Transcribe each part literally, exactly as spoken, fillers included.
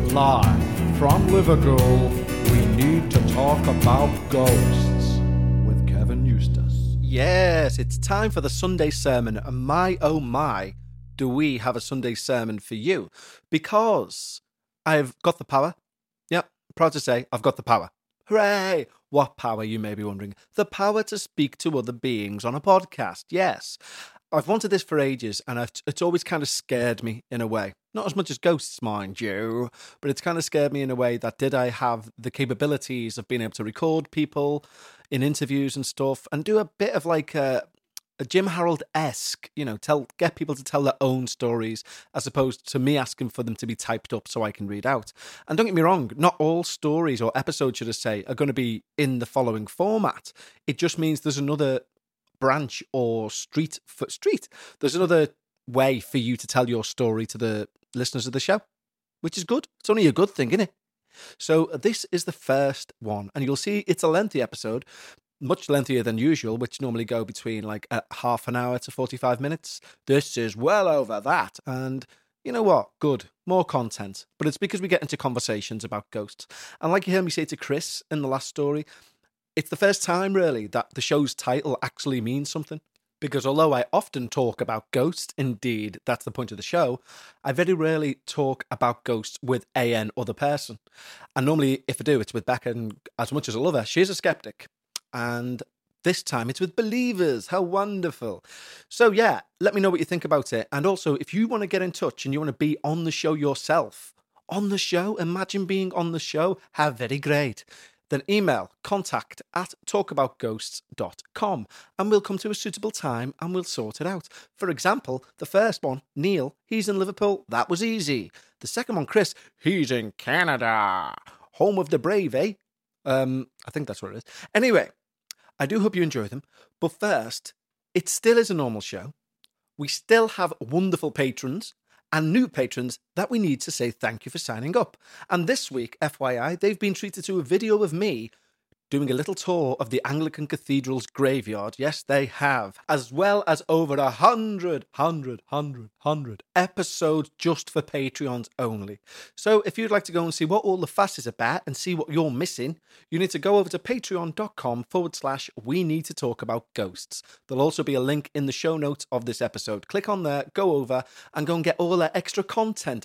Live from Liverpool, we need to talk about ghosts with Kevin Eustace. Yes, it's time for the Sunday sermon, and my oh my, do we have a Sunday sermon for you? Because I've got the power. Yep, proud to say I've got the power. Hooray! What power, you may be wondering? The power to speak to other beings on a podcast, yes. I've wanted this for ages, and I've, it's always kind of scared me in a way. Not as much as ghosts, mind you, but it's kind of scared me in a way that did I have the capabilities of being able to record people in interviews and stuff, and do a bit of like a, a Jim Harold-esque, you know, tell get people to tell their own stories, as opposed to me asking for them to be typed up so I can read out. And don't get me wrong, not all stories or episodes, should I say, are going to be in the following format. It just means there's another branch or street for street. There's another way for you to tell your story to the listeners of the show, which is good. It's only a good thing, isn't it? So this is the first one, and you'll see it's a lengthy episode, much lengthier than usual, which normally go between like a half an hour to forty-five minutes. This is well over that, and you know what? Good. More content. But it's because we get into conversations about ghosts. And like you heard me say to Chris in the last story, it's the first time, really, that the show's title actually means something. Because although I often talk about ghosts, indeed, that's the point of the show, I very rarely talk about ghosts with a n other person. And normally, if I do, it's with Becca, and as much as I love her, she's a skeptic. And this time, it's with believers. How wonderful. So yeah, let me know what you think about it. And also, if you want to get in touch and you want to be on the show yourself, on the show, imagine being on the show, how very great. Then email contact at talkaboutghosts dot com and we'll come to a suitable time and we'll sort it out. For example, the first one, Neil, he's in Liverpool. That was easy. The second one, Chris, he's in Canada. Home of the brave, eh? Um, I think that's what it is. Anyway, I do hope you enjoy them. But first, it still is a normal show. We still have wonderful patrons and new patrons that we need to say thank you for signing up. And this week, F Y I, they've been treated to a video of me doing a little tour of the Anglican Cathedral's graveyard. Yes, they have. As well as over a hundred, hundred, hundred, hundred episodes just for Patreons only. So if you'd like to go and see what all the fuss is about and see what you're missing, you need to go over to patreon.com forward slash we need to talk about ghosts. There'll also be a link in the show notes of this episode. Click on there, go over and go and get all that extra content,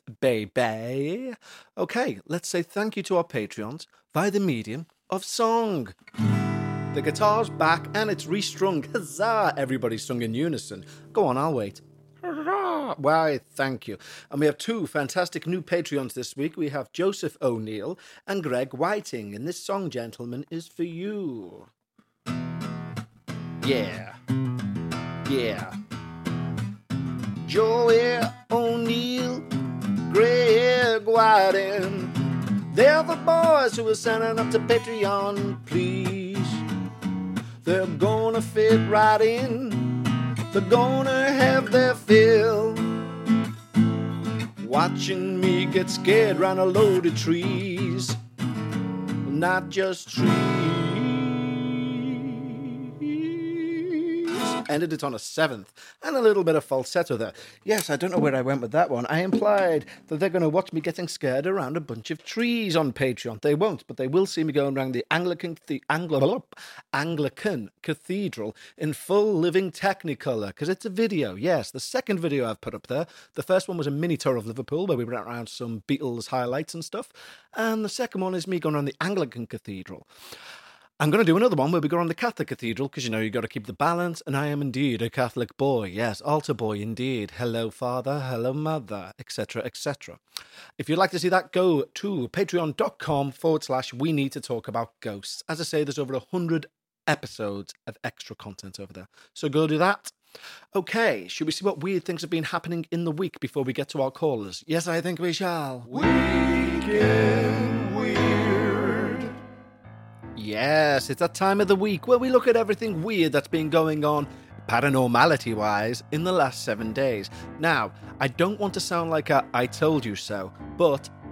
baby. Okay, let's say thank you to our Patreons via the medium of song. The guitar's back and it's restrung. Huzzah! Everybody sung in unison. Go on, I'll wait. Hurrah! Why, thank you. And we have two fantastic new Patreons this week. We have Joseph O'Neill and Greg Whiting. And this song, gentlemen, is for you. Yeah. Yeah. Joey O'Neill, Greg Whiting. They're the boys who are signing up to Patreon, please. They're gonna fit right in. They're gonna have their fill. Watching me get scared round a load of trees. Not just trees. Ended it on a seventh and a little bit of falsetto there. Yes, I don't know where I went with that one. I implied that they're going to watch me getting scared around a bunch of trees on Patreon. They won't, but they will see me going around the Anglican the Anglo, Anglican Cathedral in full living Technicolor, because it's a video. Yes, the second video I've put up there. The first one was a mini tour of Liverpool where we went around some Beatles highlights and stuff, and the second one is me going around the Anglican Cathedral. I'm going to do another one where we go on the Catholic Cathedral, because, you know, you've got to keep the balance, and I am indeed a Catholic boy. Yes, altar boy indeed. Hello, father. Hello, mother, et cetera, et cetera. If you'd like to see that, go to patreon.com forward slash we need to talk about ghosts. As I say, there's over one hundred episodes of extra content over there. So go do that. Okay, should we see what weird things have been happening in the week before we get to our callers? Yes, I think we shall. Weekend Weird. Yes, it's that time of the week where we look at everything weird that's been going on, paranormality-wise, in the last seven days. Now, I don't want to sound like a I told you so, but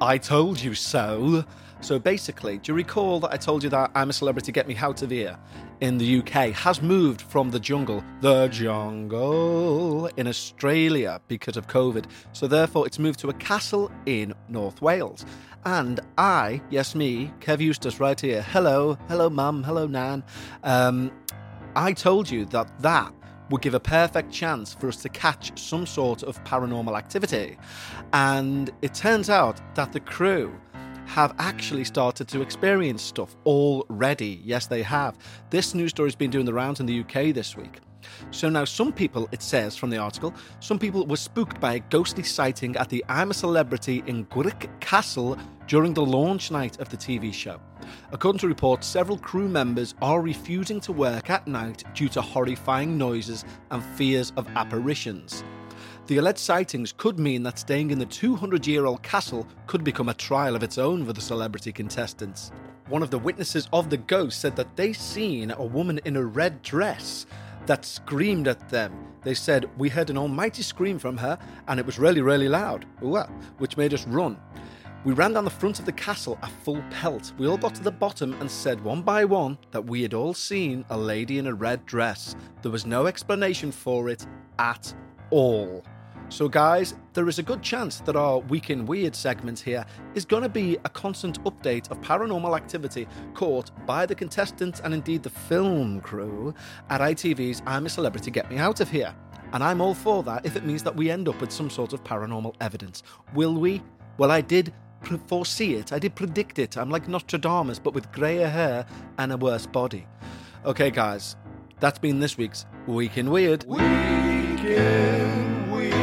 I told you so. So basically, do you recall that I told you that I'm a Celebrity, Get Me Out of Here in the U K has moved from the jungle, the jungle, in Australia because of COVID. So therefore, it's moved to a castle in North Wales. And I, yes me, Kev Eustace right here, hello, hello mum, hello nan, um, I told you that that would give a perfect chance for us to catch some sort of paranormal activity. And it turns out that the crew have actually started to experience stuff already. Yes, they have. This news story has been doing the rounds in the U K this week. So now some people, it says from the article, some people were spooked by a ghostly sighting at the I'm a Celebrity in Gwyrick Castle during the launch night of the T V show. According to reports, several crew members are refusing to work at night due to horrifying noises and fears of apparitions. The alleged sightings could mean that staying in the two hundred year old castle could become a trial of its own for the celebrity contestants. One of the witnesses of the ghost said that they seen a woman in a red dress that screamed at them. They said, we heard an almighty scream from her and it was really, really loud, which made us run. We ran down the front of the castle at full pelt. We all got to the bottom and said one by one that we had all seen a lady in a red dress. There was no explanation for it at all. So guys, there is a good chance that our Week in Weird segment here is going to be a constant update of paranormal activity caught by the contestants and indeed the film crew at I T V's I'm a Celebrity, Get Me Out of Here. And I'm all for that if it means that we end up with some sort of paranormal evidence. Will we? Well, I did foresee it. I did predict it. I'm like Nostradamus, but with greyer hair and a worse body. Okay, guys, that's been this week's Week in Weird. Week in Weird.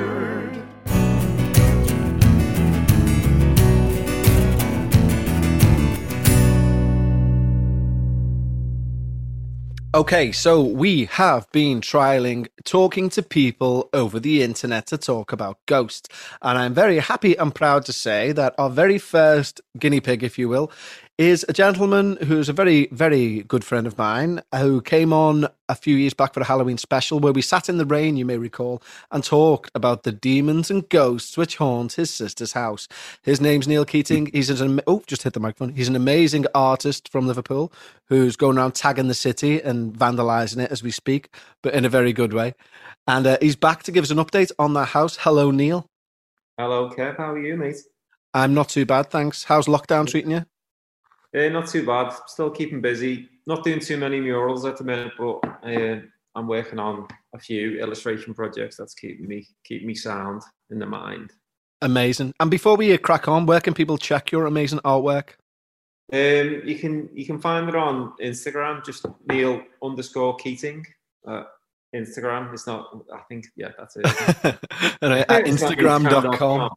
Okay, so we have been trialing talking to people over the internet to talk about ghosts. And I'm very happy and proud to say that our very first guinea pig, if you will, is a gentleman who's a very, very good friend of mine who came on a few years back for a Halloween special where we sat in the rain, you may recall, and talked about the demons and ghosts which haunt his sister's house. His name's Neil Keating. He's an, oh, just hit the microphone. He's an amazing artist from Liverpool who's going around tagging the city and vandalising it as we speak, but in a very good way. And uh, he's back to give us an update on that house. Hello, Neil. Hello, Kev. How are you, mate? I'm not too bad, thanks. How's lockdown treating you? Uh, not too bad. Still keeping busy. Not doing too many murals at the minute, but uh, I'm working on a few illustration projects that's keeping me keep me sound in the mind. Amazing. And before we crack on, where can people check your amazing artwork? Um, you can you can find it on Instagram, just Neil underscore Keating. Uh, Instagram. It's not. I think yeah, that's it. At Instagram dot com.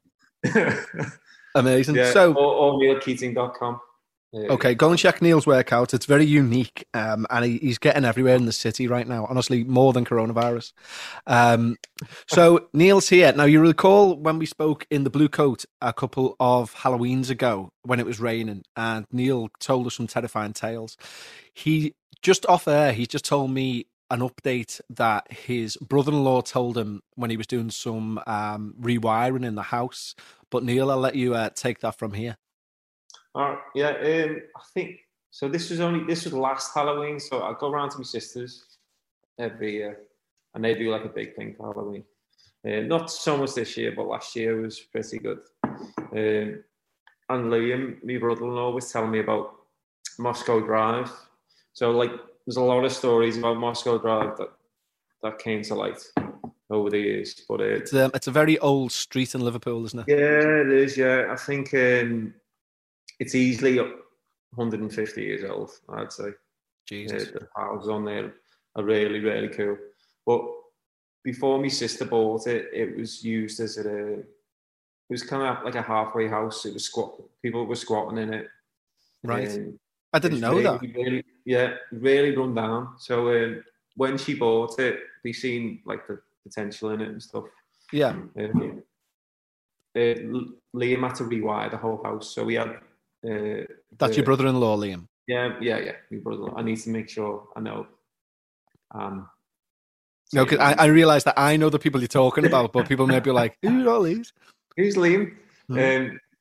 Amazing. Yeah, so or, or neil keating dot com. Yeah. Okay, go and check Neil's work out. It's very unique, um, and he, he's getting everywhere in the city right now. Honestly, more than coronavirus. Um, so Neil's here now. You recall when we spoke in the Blue Coat a couple of Halloweens ago when it was raining, and Neil told us some terrifying tales. He just off air, he just told me an update that his brother-in-law told him when he was doing some um, rewiring in the house. But Neil, I'll let you uh, take that from here. All right, yeah, um, I think so. This was only this was last Halloween, so I go around to my sisters every year, and they do like a big thing for Halloween. Uh, not so much this year, but last year was pretty good. Um, and Liam, my brother-in-law, was telling me about Moscow Drive. So, like, there's a lot of stories about Moscow Drive that that came to light over the years. But uh, it's, um, it's a very old street in Liverpool, isn't it? Yeah, it is. Yeah, I think. Um, It's easily one hundred fifty years old, I'd say. Jesus. Uh, the houses on there are really, really cool. But before my sister bought it, it was used as a, it was kind of like a halfway house. It was squat, people were squatting in it. Right. Um, I didn't know really, that. Really, yeah, really run down. So um, when she bought it, they seen like the potential in it and stuff. Yeah. Um, uh, Liam had to rewire the whole house. So we had... Uh, That's the, your brother-in-law, Liam? Yeah, yeah, yeah. My brother. I need to make sure I know. Um, no, because I, I realise that I know the people you're talking about, but people may be like, who are all these? Who's Liam? Mm. Um,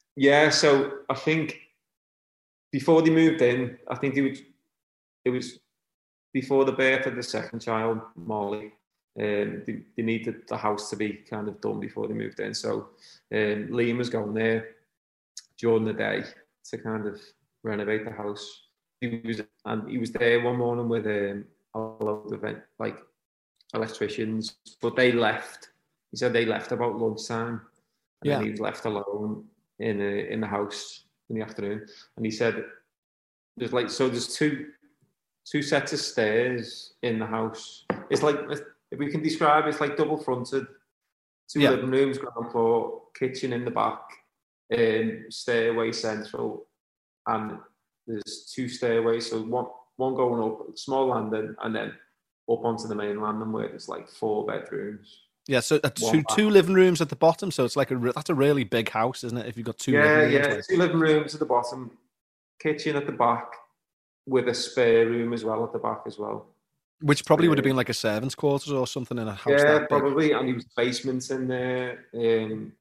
Yeah, so I think before they moved in, I think it was, it was before the birth of the second child, Molly. Um, they, they needed the house to be kind of done before they moved in. So um, Liam was going there during the day to kind of renovate the house. He was and he was there one morning with um, a load of like electricians, but they left. He said they left about lunchtime, and Yeah. then he was left alone in a, in the house in the afternoon. And he said there's like so there's two two sets of stairs in the house. It's like, if we can describe it, it's like double fronted, two Yeah. living rooms, ground floor, kitchen in the back, um, stairway central, and there's two stairways. So one one going up, small landing, and then up onto the main landing where there's like four bedrooms. Yeah, so uh, One two, bath. two living rooms at the bottom. So it's like a re- that's a really big house, isn't it? If you've got two Yeah, living rooms. yeah, like- two living rooms at the bottom, kitchen at the back, with a spare room as well at the back as well. Which probably would have Yeah. been like a servant's quarters or something in a house Yeah, that big. probably. And there was basements in there. Um,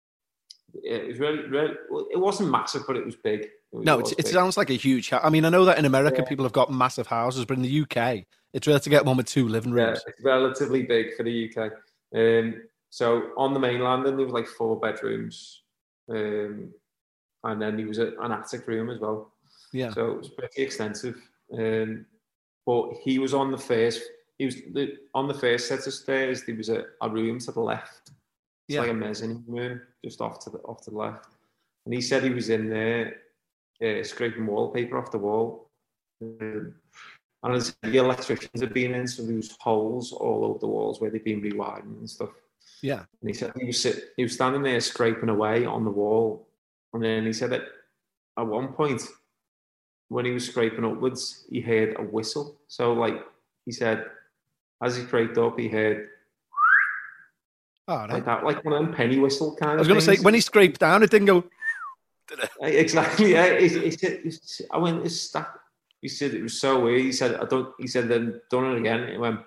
it was really, really. It wasn't massive, but it was big. It was, No, it, it's, was it big. sounds like a huge house. I mean, I know that in America Yeah. people have got massive houses, but in the U K, it's rare to get one with two living Yeah, rooms. it's relatively big for the U K. Um, so on the main landing, there was like four bedrooms, um, and then there was a, an attic room as well. Yeah. So it was pretty extensive. Um, but he was on the first. He was the, on the first set of stairs. There was a, a room to the left. It's Yeah. like a mezzanine room just off to the off to the left. And he said he was in there uh, scraping wallpaper off the wall. Um, and as the electricians had been in, so there was holes all over the walls where they'd been rewiring and stuff. Yeah. And he said he was sit, he was standing there scraping away on the wall. And then he said that at one point, when he was scraping upwards, he heard a whistle. So, like he said, as he scraped up, he heard Oh, no. like that, like one of them penny whistle kind of. I was going to say, when he scraped down, it didn't go. exactly, yeah. He, he said, he said, I went, it's that. He said it was so weird. He said, I don't. He said, then done it again. It went.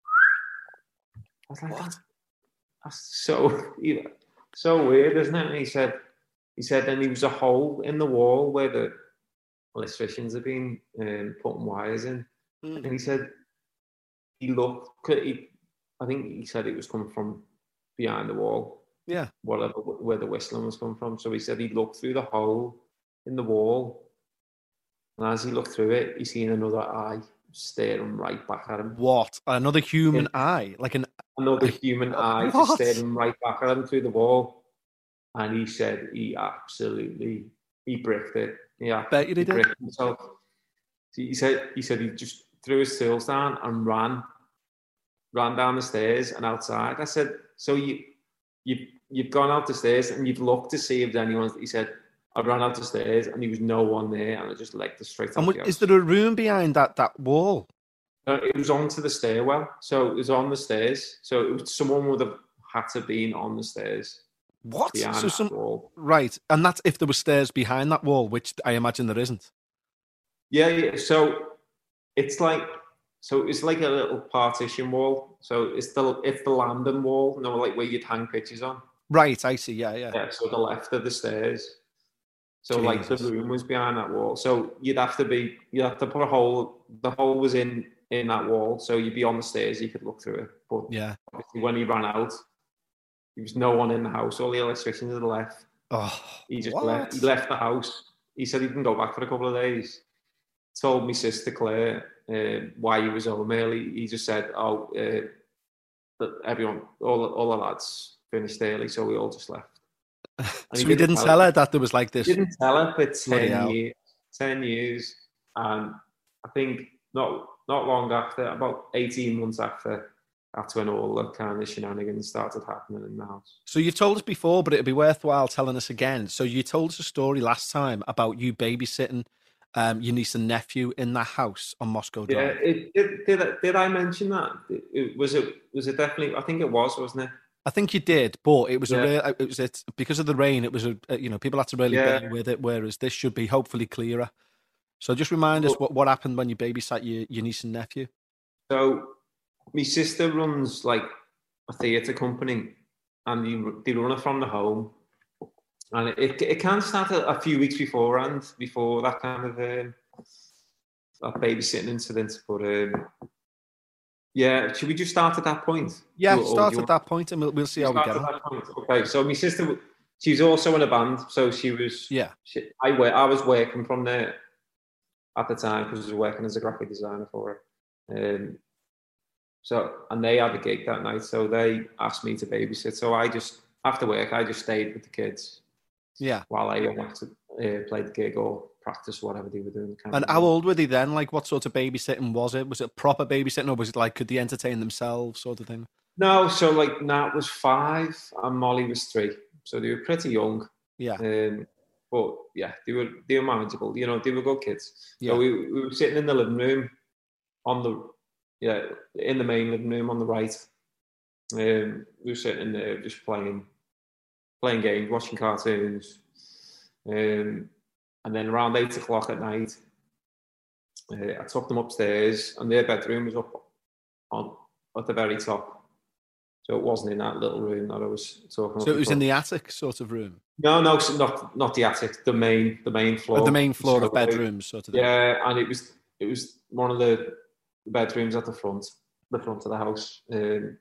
I was like, What? that's so, so weird, isn't it? And he said, he said, then there was a hole in the wall where the electricians had been um, putting wires in, Mm. and he said he looked. He, I think he said it was coming from behind the wall, Yeah. whatever where the whistling was coming from. So he said he looked through the hole in the wall, and as he looked through it, he seen another eye staring right back at him. What? Another human Yeah. eye? Like an. Another human eye just What? staring right back at him through the wall. And he said he absolutely he bricked it. Yeah, Bet you he did. bricked himself. He said he said he just threw his tools down and ran, ran down the stairs and outside. I said, so you you you've gone out the stairs and you've looked to see if there's anyone. He said, I ran out the stairs and there was no one there, and I just legged it straight out. And the what, house. is there a room behind that that wall? Uh, it was onto the stairwell, so it was on the stairs. So it was, someone would have had to been on the stairs What? behind So that some wall. right, and that's if there were stairs behind that wall, which I imagine there isn't. Yeah, yeah. So it's like so it's like a little partition wall. So it's the it's the landing wall, you know, like where you'd hang pictures on. Right, I see. Yeah, yeah. Yeah. So the left of the stairs. So like the Jesus. room was behind that wall. So you'd have to be you'd have to put a hole. The hole was in in that wall, so you'd be on the stairs. You could look through it. But Yeah. obviously when he ran out, there was no one in the house. All the electricians had left. Oh, He just what? left. He left the house. He said he didn't go back for a couple of days. Told my sister Claire uh, why he was home early. He just said, "Oh, uh, that everyone, all all the lads finished early, so we all just left." And So he didn't tell her that there was like this. He didn't tell her for Bloody ten hell. years. Ten years, and I think not not long after, about eighteen months after, that's when all the kind of shenanigans started happening in the house. So you've told us before, but it'd be worthwhile telling us again. So you told us a story last time about you babysitting um, your niece and nephew in that house on Moscow Yeah, Drive. it, did, did, I- did I mention that? It, it- was it was it definitely? I think it was, wasn't it? I think you did, but it was Yeah. a real. It was it because of the rain. It was a you know people had to really Yeah. bear with it, whereas this should be hopefully clearer. So just remind us Well- what, what happened when you babysat your, your niece and nephew. So my sister runs like a theatre company, and they, they run it from the home. And it it can start a, a few weeks beforehand, before that kind of um, that babysitting incident. But um, yeah, should we just start at that point? Yeah, Or- or start do you at that point and we'll, we'll see how we start get at on. that point? Okay, so my sister, she's also in a band, so she was. Yeah. She, I wa- I was working from there at the time because I was working as a graphic designer for her. Um, so and they had a gig that night, so they asked me to babysit. So I just after work, I just stayed with the kids. Yeah. While I went to uh, play the gig or practice, whatever they were doing. And how old were they then? Like, what sort of babysitting was it? Was it proper babysitting, or was it like, could they entertain themselves, sort of thing? No, so like Nat was five and Molly was three, so they were pretty young. Yeah. Um, but yeah, they were they were manageable. You know, they were good kids. Yeah. So we we were sitting in the living room, on the yeah in the main living room on the right. Um, we were sitting in there just playing playing games, watching cartoons. Um, and then around eight o'clock at night, uh, I took them upstairs, and their bedroom was up on at the very top. So it wasn't in that little room that I was talking about. So it was before. in the attic sort of room? No, no, so not not the attic, the main the main floor. Or the main floor So, of bedrooms, sort of thing? Yeah, and it was it was one of the bedrooms at the front, the front of the house. Um,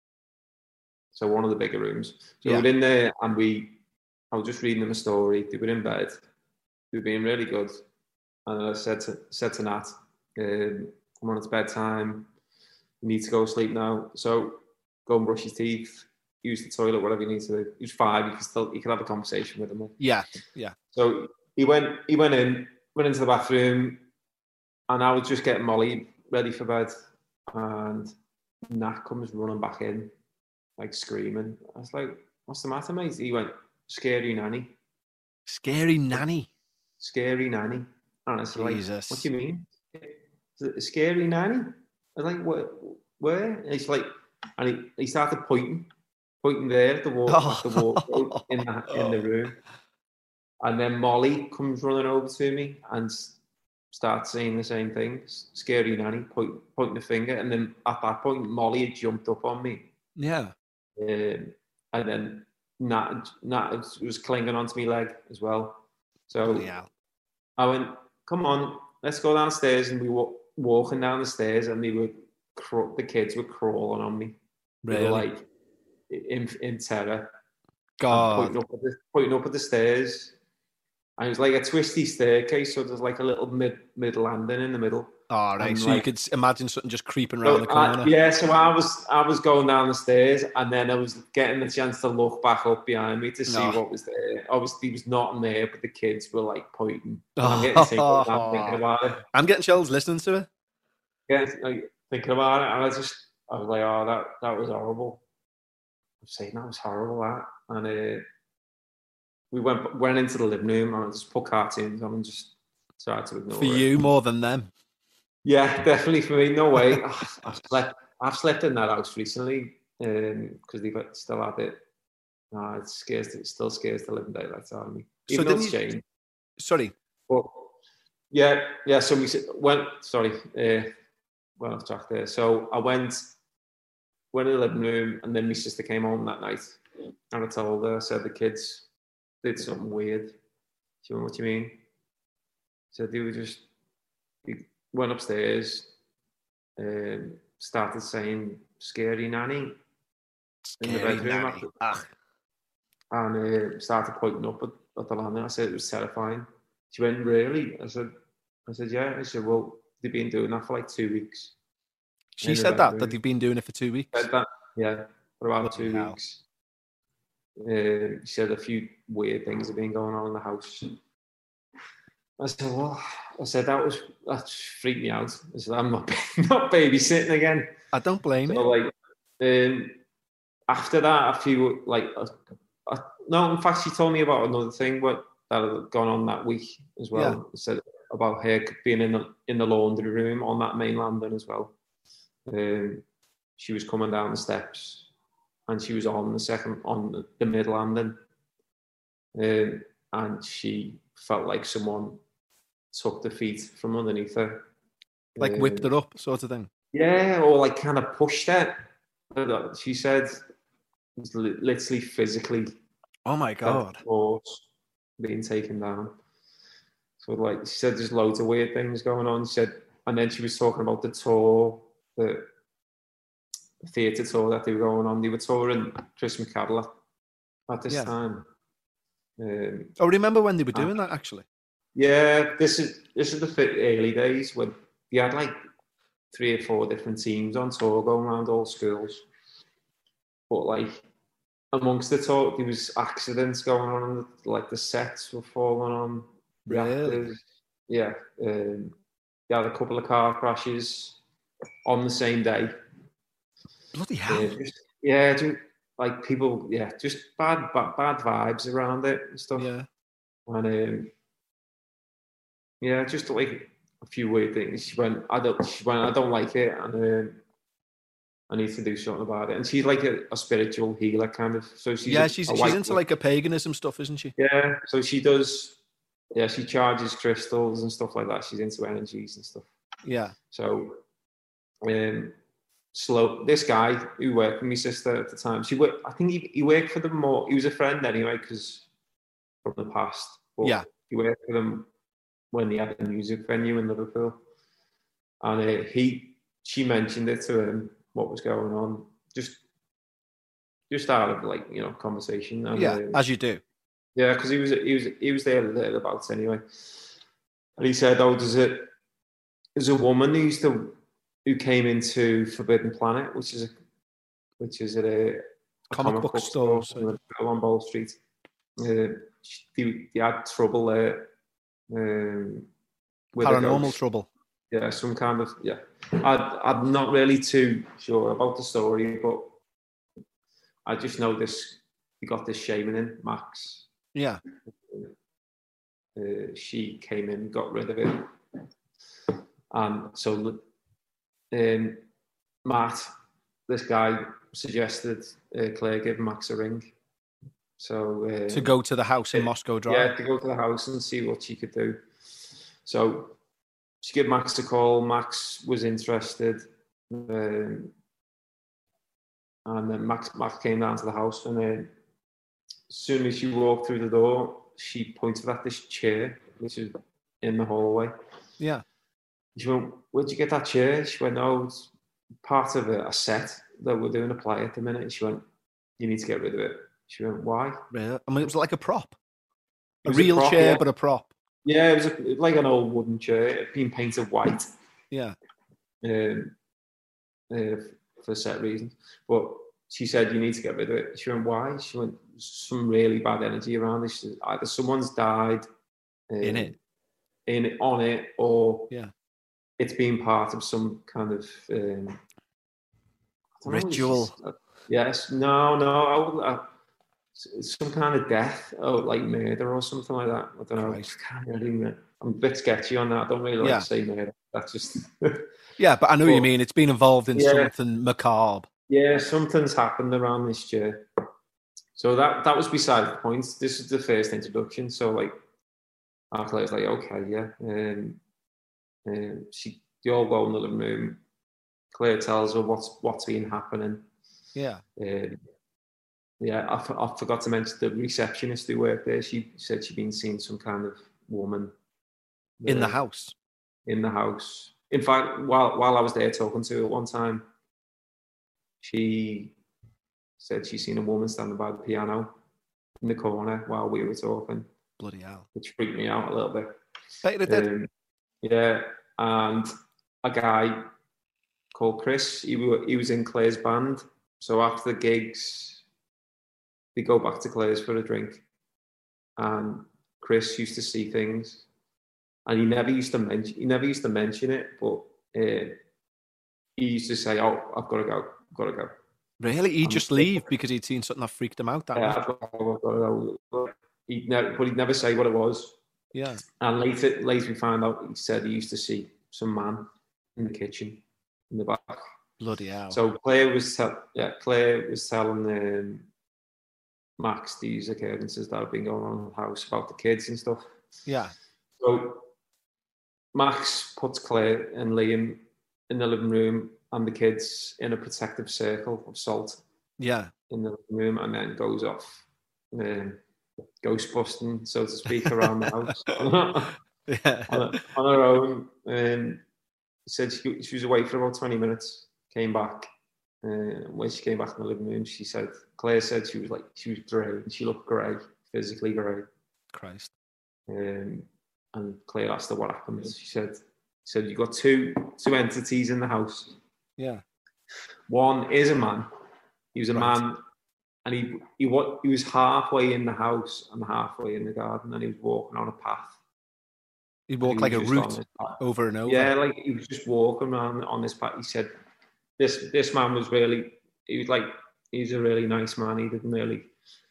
so one of the bigger rooms. So Yeah. we were in there, and we, I was just reading them a story. They were in bed. They were being really good. And I said to said to Nat, um, "Come on, it's bedtime. You need to go to sleep now. So go and brush your teeth, use the toilet, whatever you need to do." He was five. You could still you could have a conversation with him. Yeah, yeah. So he went he went in, went into the bathroom, and I was just getting Molly ready for bed, and Nat comes running back in, like screaming. I was like, "What's the matter, mate?" He went, "Scary nanny." Scary nanny. Scary nanny. And I said, like, Jesus. "What do you mean? Is it a scary nanny?" I was like, "Where? Where?" And he's like, and he, he started pointing, pointing there at the wall, at the wall in the in the room. And then Molly comes running over to me and s- starts saying the same thing. Scary nanny, point, pointing the finger. And then at that point, Molly had jumped up on me. Yeah. Um, and then Nat, Nat was clinging onto my leg as well. So Yeah. I went, "Come on, let's go downstairs." And we were walking down the stairs, and they were cr- the kids were crawling on me. They Really? were like in, in terror, God. pointing up, at the, pointing up at the stairs. And it was like a twisty staircase, so there's like a little mid mid landing in the middle. All right. And So you like- could s- imagine something just creeping So around the I- corner. yeah, so I was I was going down the stairs, and then I was getting the chance to look back up behind me to see Oh. what was there. Obviously, he was not in there, but the kids were like pointing. And I'm getting tingles now thinking about it. I'm getting chills listening to it. Getting, like, thinking about it, and I just I was like, "Oh, that that was horrible." I'm saying that was horrible, that. And uh, we went went into the living room, and I just put cartoons on and just tried to ignore For it. you more than them. Yeah, definitely for me. No way. I've slept. I've slept in that house recently because um, they've still had it. No, it scares. It still scares the living daylights out of me. So Even though didn't it's you- changed. Sorry. But yeah, yeah. So we s- went. Sorry, uh, went off track there. So I went, went in the living room, and then my sister came home that night, and I told her. I said the kids did something weird. She went, "What do you mean?" I said they were just. They went upstairs, um, started saying "scary nanny" in the Scary bedroom, nanny. after- Ah. and uh, started pointing up at, at the landing. I said it was terrifying. She went, "Really?" I said, "I said yeah." I said, "Well, they've been doing that for like two weeks." She In the said that, bedroom. that they've been doing it for two weeks. Said that, yeah, for about Bloody two hell. weeks. Uh, she said a few weird things have been going on in the house. I said, "Well," I said, that was that freaked me out. I said, "I'm not not babysitting again." I don't blame So you. like, um, after that, a few like, uh, uh, no, in fact, she told me about another thing what that had gone on that week as well. Yeah. It said about her being in the in the laundry room on that main landing as well. Um, she was coming down the steps, and she was on the second on the, the mid landing, um, and she felt like someone took the feet from underneath her, Like whipped Um, it up, sort of thing. yeah, or like kind of pushed her. She said, it's li- literally physically Oh my felt God. force. being taken down. So like she said, there's loads of weird things going on. She said, and then she was talking about the tour, the theatre tour that they were going on. They were touring Chris McCadle at, at this Yeah. time. Um, I remember when they were doing that, actually. Yeah, this is this is the fit- early days when you had like three or four different teams on tour going around all schools. But like amongst the tour, there was accidents going on. Like the sets were falling on the Really? actors. Yeah, um, they had a couple of car crashes on the same day. Bloody hell! Uh, just, yeah, just, like people, yeah, just bad, bad, bad vibes around it and stuff. Yeah. And um, yeah, just like a few weird things. She went, I don't, she went, I don't like it, and um, I need to do something about it. And she's like a, a spiritual healer, kind of. So she's yeah, a, she's a she's white into woman. like a paganism stuff, isn't she? Yeah, so she does. Yeah, she charges crystals and stuff like that. She's into energies and stuff. Yeah. So, um, slow. This guy who worked with my sister at the time, she worked. I think he, he worked for them more. He was a friend anyway, because from the past. But Yeah. he worked for them when they had a music venue in Liverpool, and uh, he, she mentioned it to him what was going on, just, just out of like you know conversation. And, Yeah, um, as you do. yeah, because he was he was he was there thereabouts anyway, and he said, "Oh, there's a there's a woman who used to who came into Forbidden Planet, which is a which is at a, a Comic comic book book store, store on Bowl Street. Uh, they, they had trouble there um, with a Paranormal ghost. trouble. Yeah, some kind of yeah. I I'm not really too sure about the story, but I just know this. We got this shaman in, Max. Yeah. Uh, she came in, got rid of it, and so um, Matt, this guy, suggested uh, Claire give Max a ring. So uh, To go to the house in yeah, Moscow Drive. Yeah, to go to the house and see what she could do. So she gave Max a call. Max was interested, um, and then Max Max came down to the house, and then as soon as she walked through the door, she pointed at this chair, which is in the hallway. Yeah. She went, "Where'd you get that chair?" She went, "Oh, it's part of a, a set that we're doing a play at the minute." And she went, "You need to get rid of it." She went, "Why?" Really? I mean, it was like a prop. It A was real prop, chair, yeah. but a prop. Yeah, it was a, like an old wooden chair. It had been painted white. Yeah. Um, uh, for set reasons. But she said, "You need to get rid of it." She went, "Why?" She went, "Some really bad energy around this. Either someone's died um, In it. in it, on it, or Yeah. it's been part of some kind of um, I don't know, Ritual. it's just, uh, yes, no, no, I would, uh, some kind of death, or like murder or something like that. I don't know. Christ. I can't really, I'm a bit sketchy on that. I don't really like Yeah. to say murder. That's just Yeah, but I know what you But- mean. It's been involved in Yeah. something macabre. yeah, something's happened around this chair. So that that was beside the point. This is the first introduction. So like, Claire's like, okay, yeah. Um, um, she they all go in the living room. Claire tells her what's what's been happening. Yeah. Um, yeah, I, f- I forgot to mention the receptionist who worked there. She said she'd been seeing some kind of woman In the uh, house. in the house. In fact, while while I was there talking to her one time, she said she'd seen a woman standing by the piano in the corner while we were talking, Bloody hell. which freaked me out a little bit. Bet it did. Um, yeah, and a guy called Chris. He wa- he was in Claire's band. So after the gigs, they go back to Claire's for a drink, and Chris used to see things, and he never used to mention he never used to mention it, but uh, he used to say, "Oh, I've got to go, I've got to go." Really? He'd Um, just leave because he'd seen something that freaked him out that Yeah, much. I've got to go, I've got to go. He'd never, but he'd never say what it was. Yeah. And later, later we found out he said he used to see some man in the kitchen in the back. Bloody hell. So Claire was tell, yeah, Claire was telling um, Max these occurrences that have been going on in the house about the kids and stuff. Yeah. So Max puts Claire and Liam in the living room and the kids in a protective circle of salt Yeah. in the living room, and then goes off. Um, ghost busting, so to speak, around the house Yeah. on, on her own. Um, said she, she was away for about twenty minutes, came back. Uh, when she came back in the living room, she said, Claire said she was like, she was grey, and she looked grey, physically grey. Christ. Um, and Claire asked her what happened. She said, she said, you got two two entities in the house. Yeah. One is a man. He was a Right. man, and he he what he was halfway in the house and halfway in the garden, and he was walking on a path. He'd And he walk like a was just on route this path. over and over. Yeah, like he was just walking around on this path. He said, "This this man was really. He was like he's a really nice man. He didn't really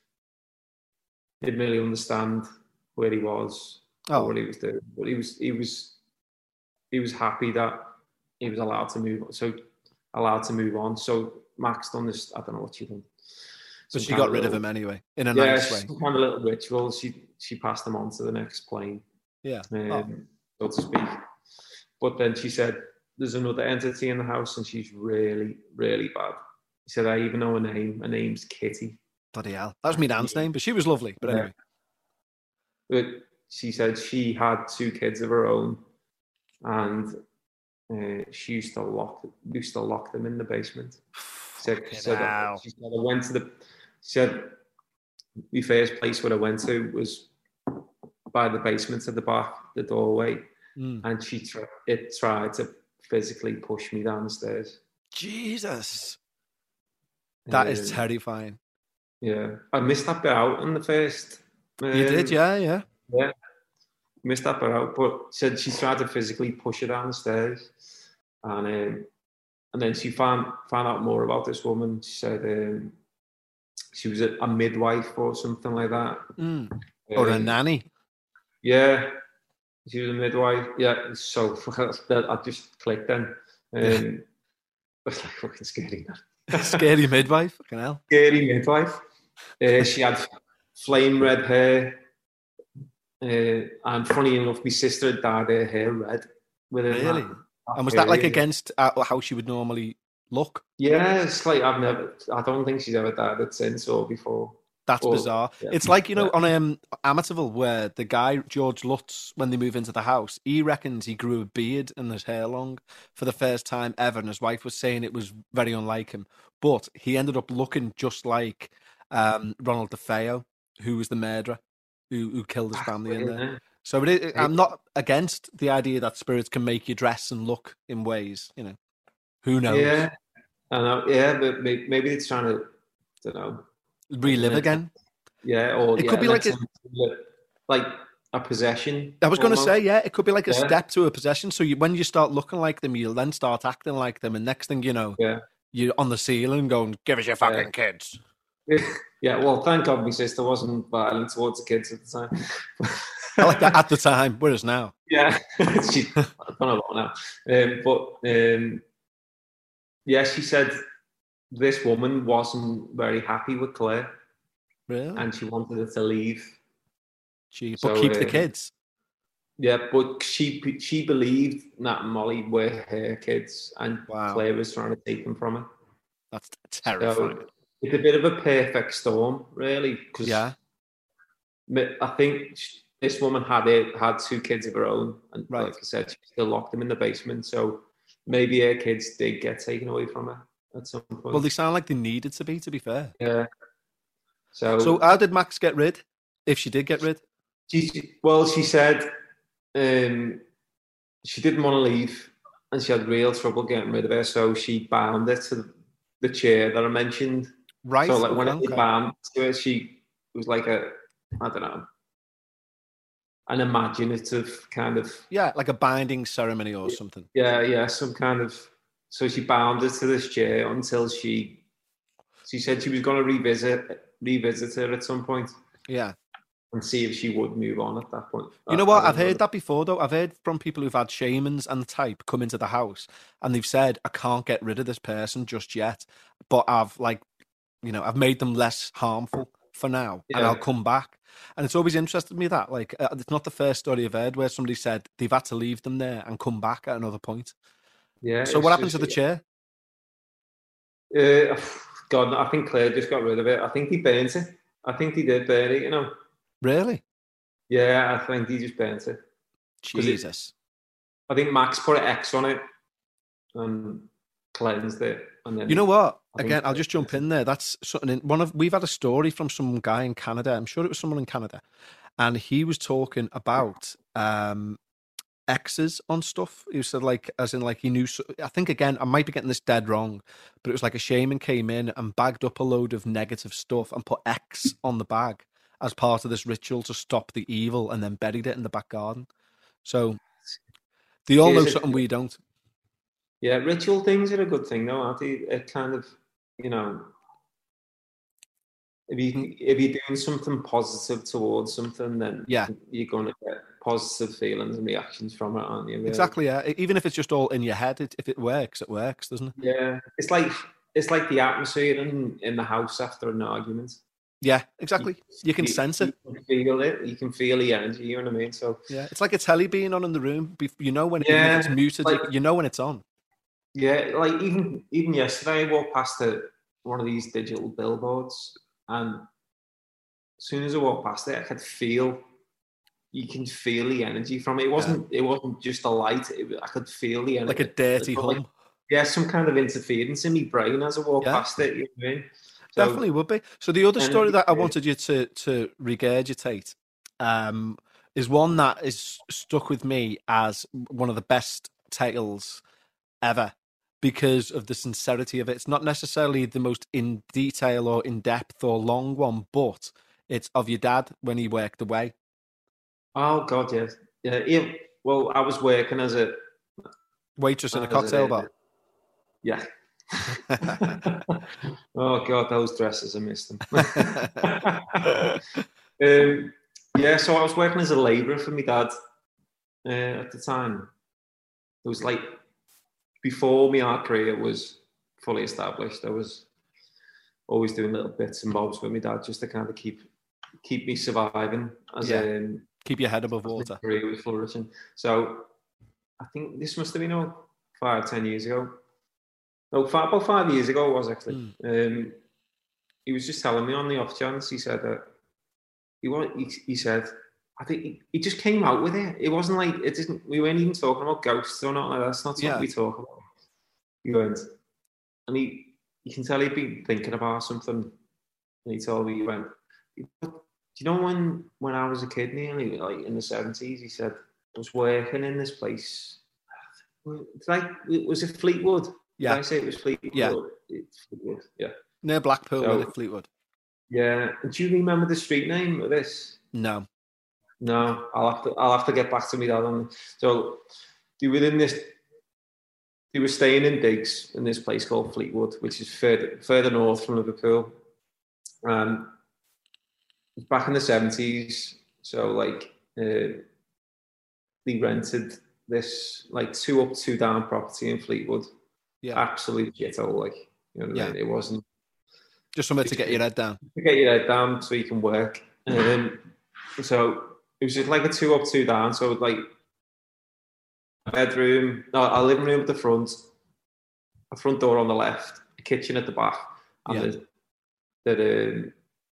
didn't really understand where he was or Oh. what he was doing, but he was he was he was happy that he was allowed to move. So allowed to move on. So Max done this. I don't know what she done. But Some she kind got of rid of little- him anyway, in a Yeah, nice way. some kind of little ritual. She she passed him on to the next plane. Yeah. Um, Oh. so to speak. But then she said, there's another entity in the house and she's really, really bad. She said, I even know her name. Her name's Kitty. Bloody hell. That was my nan's name, but she was lovely. But Yeah. anyway. But she said she had two kids of her own and uh, she used to lock used to lock them in the basement. She said, she said, hell. she said, I went to the, she said, the first place where I went to was by the basement at the back, the doorway. Mm. And she tr- it tried to physically push me down the stairs. Jesus. That is Um, terrifying. Yeah, I missed that bit out in the first. Um, You did, yeah, yeah. Yeah, missed that bit out. But said she tried to physically push her down the stairs, and um, and then she found found out more about this woman. She said um, she was a, a midwife or something like that, Mm. Or a Um, nanny. Yeah, she was a midwife. Yeah, so that I just clicked then. Um, Yeah. It's like fucking scary, man. Scary midwife. Fucking hell. Scary midwife. Uh, she had flame red hair, uh, and funny enough, my sister had dyed her hair red. Within Really? that, And was that like period. against uh, how she would normally look? Yeah, it's like I've never. I don't think she's ever dyed it since or before. That's Or- bizarre. yeah. It's like, you know, Yeah. on um, Amityville, where the guy, George Lutz, when they move into the house, he reckons he grew a beard and his hair long for the first time ever. And his wife was saying it was very unlike him. But he ended up looking just like um, Ronald DeFeo, who was the murderer, who, who killed his family in there. Yeah. So it, is- I'm not against the idea that spirits can make you dress and look in ways, you know. Who knows? Yeah, I know. Yeah, but may- maybe it's trying to, don't know. Relive again. Yeah, or It yeah, could be like let a- some- like a possession. I was going to almost. say, yeah, it could be like a Yeah. step to a possession. So you, when you start looking like them, you'll then start acting like them, and next thing you know, Yeah. you're on the ceiling going, "Give us your fucking kids." Yeah, well, thank God my sister wasn't violent towards the kids at the time. I like that at the time, whereas now, Yeah, she, I don't know about now. Um, but um, yeah, she said this woman wasn't very happy with Claire really, and she wanted her to leave. Gee, but so, keep the uh, kids. Yeah, but she she believed Nat and Molly were her kids and Wow. Claire was trying to take them from her. That's terrifying. So it's a bit of a perfect storm, really. Cause Yeah, I think this woman had it, had two kids of her own, and Right. like I said, she still locked them in the basement. So maybe her kids did get taken away from her at some point. well, they sound like they needed to be. To be fair. yeah. So, So how did Max get rid? If she did get rid, she, well, she said um, she didn't want to leave, and she had real trouble getting rid of her. So she bound her to the chair that I mentioned. right? So like when okay. it bound to her, she it was like a, I don't know, an imaginative kind of, yeah, like a binding ceremony or something. yeah, yeah, some kind of. So she bound her to this chair until she, she said she was going to revisit revisit her at some point Yeah. and see if she would move on at that point. You know I- what? I I've don't know. heard that before, though. I've heard from people who've had shamans and the type come into the house, and they've said, "I can't get rid of this person just yet, but I've like, you know, I've made them less harmful for now, and Yeah. I'll come back." And it's always interested me that, like, uh, it's not the first story I've heard where somebody said they've had to leave them there and come back at another point. Yeah. So it's what happened to just- the chair? Uh, God, I think Claire just got rid of it. I think he burnt it. I think he did burn it, you know. Really? Yeah, I think he just burnt it. Jesus. It, I think Max put an X on it and cleansed it. And then you know what? I Again, I'll just jump in there. That's something in one of we've had a story from some guy in Canada. I'm sure it was someone in Canada, and he was talking about um, X's on stuff. He said like, as in like he knew. I think again, I might be getting this dead wrong, but it was like a shaman came in and bagged up a load of negative stuff and put X on the bag as part of this ritual to stop the evil, and then buried it in the back garden. So they all know something we don't. Yeah, ritual things are a good thing, though, aren't they? It kind of, you know, if you if you're doing something positive towards something, then yeah, you're going to get positive feelings and reactions from it, aren't you? Really? Exactly. Yeah. Even if it's just all in your head, it, if it works, it works, doesn't it? Yeah. It's like it's like the atmosphere in in the house after an argument. Yeah, exactly. You, you can you, sense it. You can feel it. You can feel the energy. You know what I mean? So yeah, it's like a telly being on in the room. You know when yeah, it's muted. Like, you know when it's on. Yeah, like even even yesterday, I walked past a, one of these digital billboards, and as soon as I walked past it, I could feel. You can feel the energy from it. It wasn't. Yeah. It wasn't just a light. It, I could feel the energy, like a dirty hum. Like, yeah, some kind of interference in my brain as I walked yeah. past it. You know what I mean? So, definitely would be. So the other story that I wanted you to to regurgitate um, is one that is stuck with me as one of the best tales ever because of the sincerity of it. It's not necessarily the most in detail or in depth or long one, but it's of your dad when he worked away. Oh God, yes, yeah. yeah. Well, I was working as a waitress in a cocktail a, bar. Yeah. Oh God, those dresses, I missed them. um, yeah, so I was working as a labourer for my dad uh, at the time. It was like before my art career was fully established. I was always doing little bits and bobs with my dad just to kind of keep keep me surviving as yeah. um, keep your head above water. My career was flourishing. So I think this must have been oh, five, ten years ago. No, five, about five years ago it was actually. Mm. Um, he was just telling me on the off chance. He said that he, he, he said, I think he, he just came out with it. It wasn't like it didn't. We weren't even talking about ghosts or not like that. That's not something yeah. we talk about. He went, and he, you can tell he'd been thinking about something. And he told me, he went, do you know when when I was a kid, nearly like in the seventies, he said I was working in this place. It's like was it Fleetwood? Yeah, Did I say it was Fleetwood. Yeah, it's Fleetwood. Yeah, near Blackpool, so, with Fleetwood. Yeah, do you remember the street name of this? No, no. I'll have to. I'll have to get back to me that one. So they were in this. They were staying in digs in this place called Fleetwood, which is further further north from Liverpool. Um, back in the seventies, so like uh, they rented this like two up, two down property in Fleetwood. Yeah, absolute ghetto, like you know what yeah. I mean? It wasn't just somewhere to get your head down. To get your head down so you can work. Um, so it was just like a two up, two down. So like a bedroom, no, a living room at the front, a front door on the left, a kitchen at the back, and yeah. the the, um,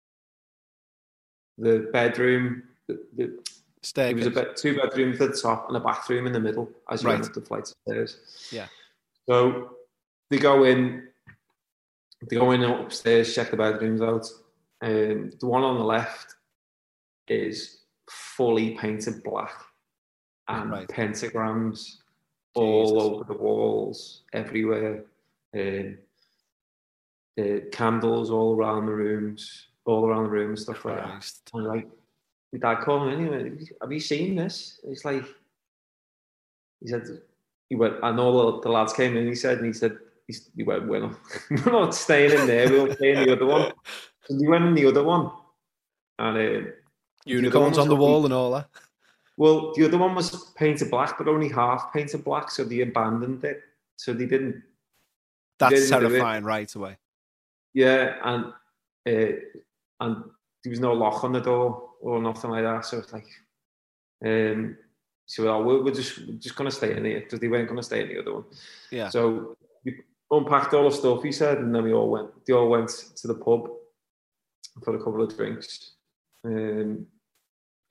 the bedroom. The, the, Staircase. It was a bed, two bedrooms at the top and a bathroom in the middle as you right. went up the flight of stairs. Yeah. So they go in, they go in upstairs, check the bedrooms out. Um, the one on the left is fully painted black and right. pentagrams Jesus. all over the walls, everywhere. Um, the candles all around the rooms, all around the room and stuff Christ. like that. And like, my dad called me anyway, have you seen this? It's like, he said, he went, and all the lads came in, he said, and he said, he went, we're not, we're not staying in there, we'll stay in the other one. So we went in the other one. And uh, unicorns the on the only, wall and all that. Well, the other one was painted black, but only half painted black, so they abandoned it. So they didn't. That's they didn't terrifying right away. Yeah, and uh, and there was no lock on the door or nothing like that. So it's like, um, so well, we're, we're just we're just gonna stay in here because they weren't gonna stay in the other one. Yeah. So we unpacked all the stuff, he said, and then we all went. They all went to the pub for a couple of drinks. Um,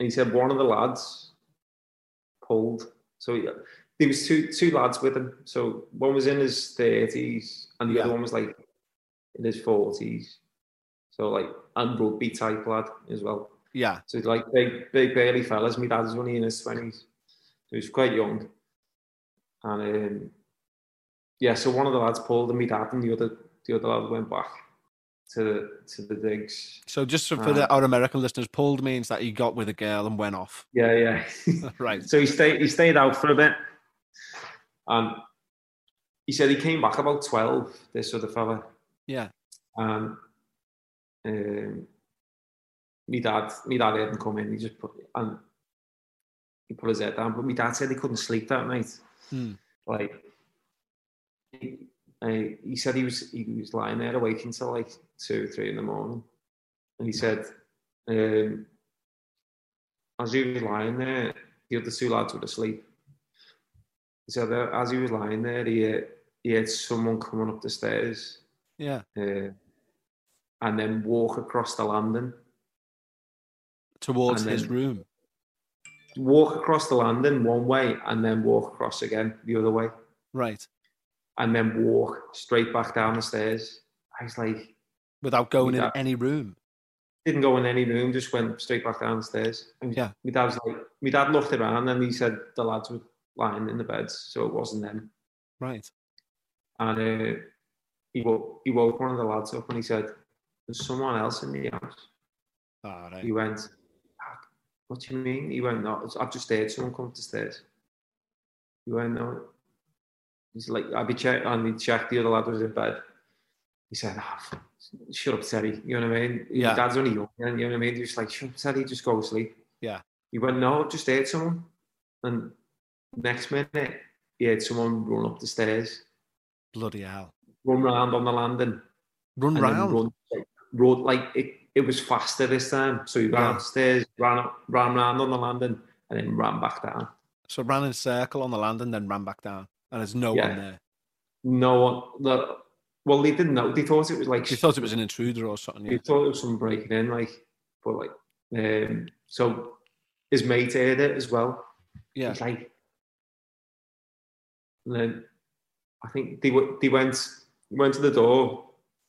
he said one of the lads pulled. So he, there was two two lads with him. So one was in his thirties, and the Yeah. other one was like in his forties. So like, and rugby type lad as well. Yeah. So like big, big burly fellas. My dad was only in his twenties. He was quite young. And um, yeah, so one of the lads pulled, and my dad and the other the other lad went back to the, to the digs. So just for Uh, the, our American listeners, pulled means that he got with a girl and went off. Yeah, yeah. Right. So he stayed he stayed out for a bit. And he said he came back about twelve, this other fella. Yeah. And um, my dad, my dad hadn't come in. He just put and he put his head down. But my dad said he couldn't sleep that night. Hmm. Like he, uh, he said he was he was lying there awake until like two, three in the morning. And he said, um, as he was lying there, the other two lads were asleep. He said that as he was lying there, he, uh, he had someone coming up the stairs. Yeah. Uh, and then walk across the landing. Towards and his then room. Walk across the landing one way and then walk across again the other way. Right. And then walk straight back down the stairs. I was like... Without going in dad, any room? Didn't go in any room, just went straight back down the stairs. And yeah. My dad was like... My dad looked around and he said the lads were lying in the beds, so it wasn't them. Right. And uh, he, woke, he woke one of the lads up and he said, there's someone else in the house. Oh, right. He went, what do you mean? He went, no, I've just heard someone come up the stairs. He went, no. He's like, I'll be checked, and he checked, the other lad was in bed. He said, oh, shut up, Teddy. You know what I mean? Yeah. Your dad's only young, you know what I mean? He was like, shut up, Teddy, just go to sleep. Yeah. He went, no, I've just heard someone. And next minute, he heard someone run up the stairs. Bloody hell. Run round on the landing. Run round? Run, like, run, like it, it was faster this time. So he ran yeah. upstairs, ran up, ran round on the landing, and then ran back down. So ran in a circle on the landing, then ran back down. And there's no yeah. one there. No one. The, well, they didn't know. They thought it was like... They thought it was an intruder or something. Yeah. They thought it was someone breaking in, like... But, like... Um, so, his mate heard it as well. Yeah. He's like... And then, I think they, they went, went to the door.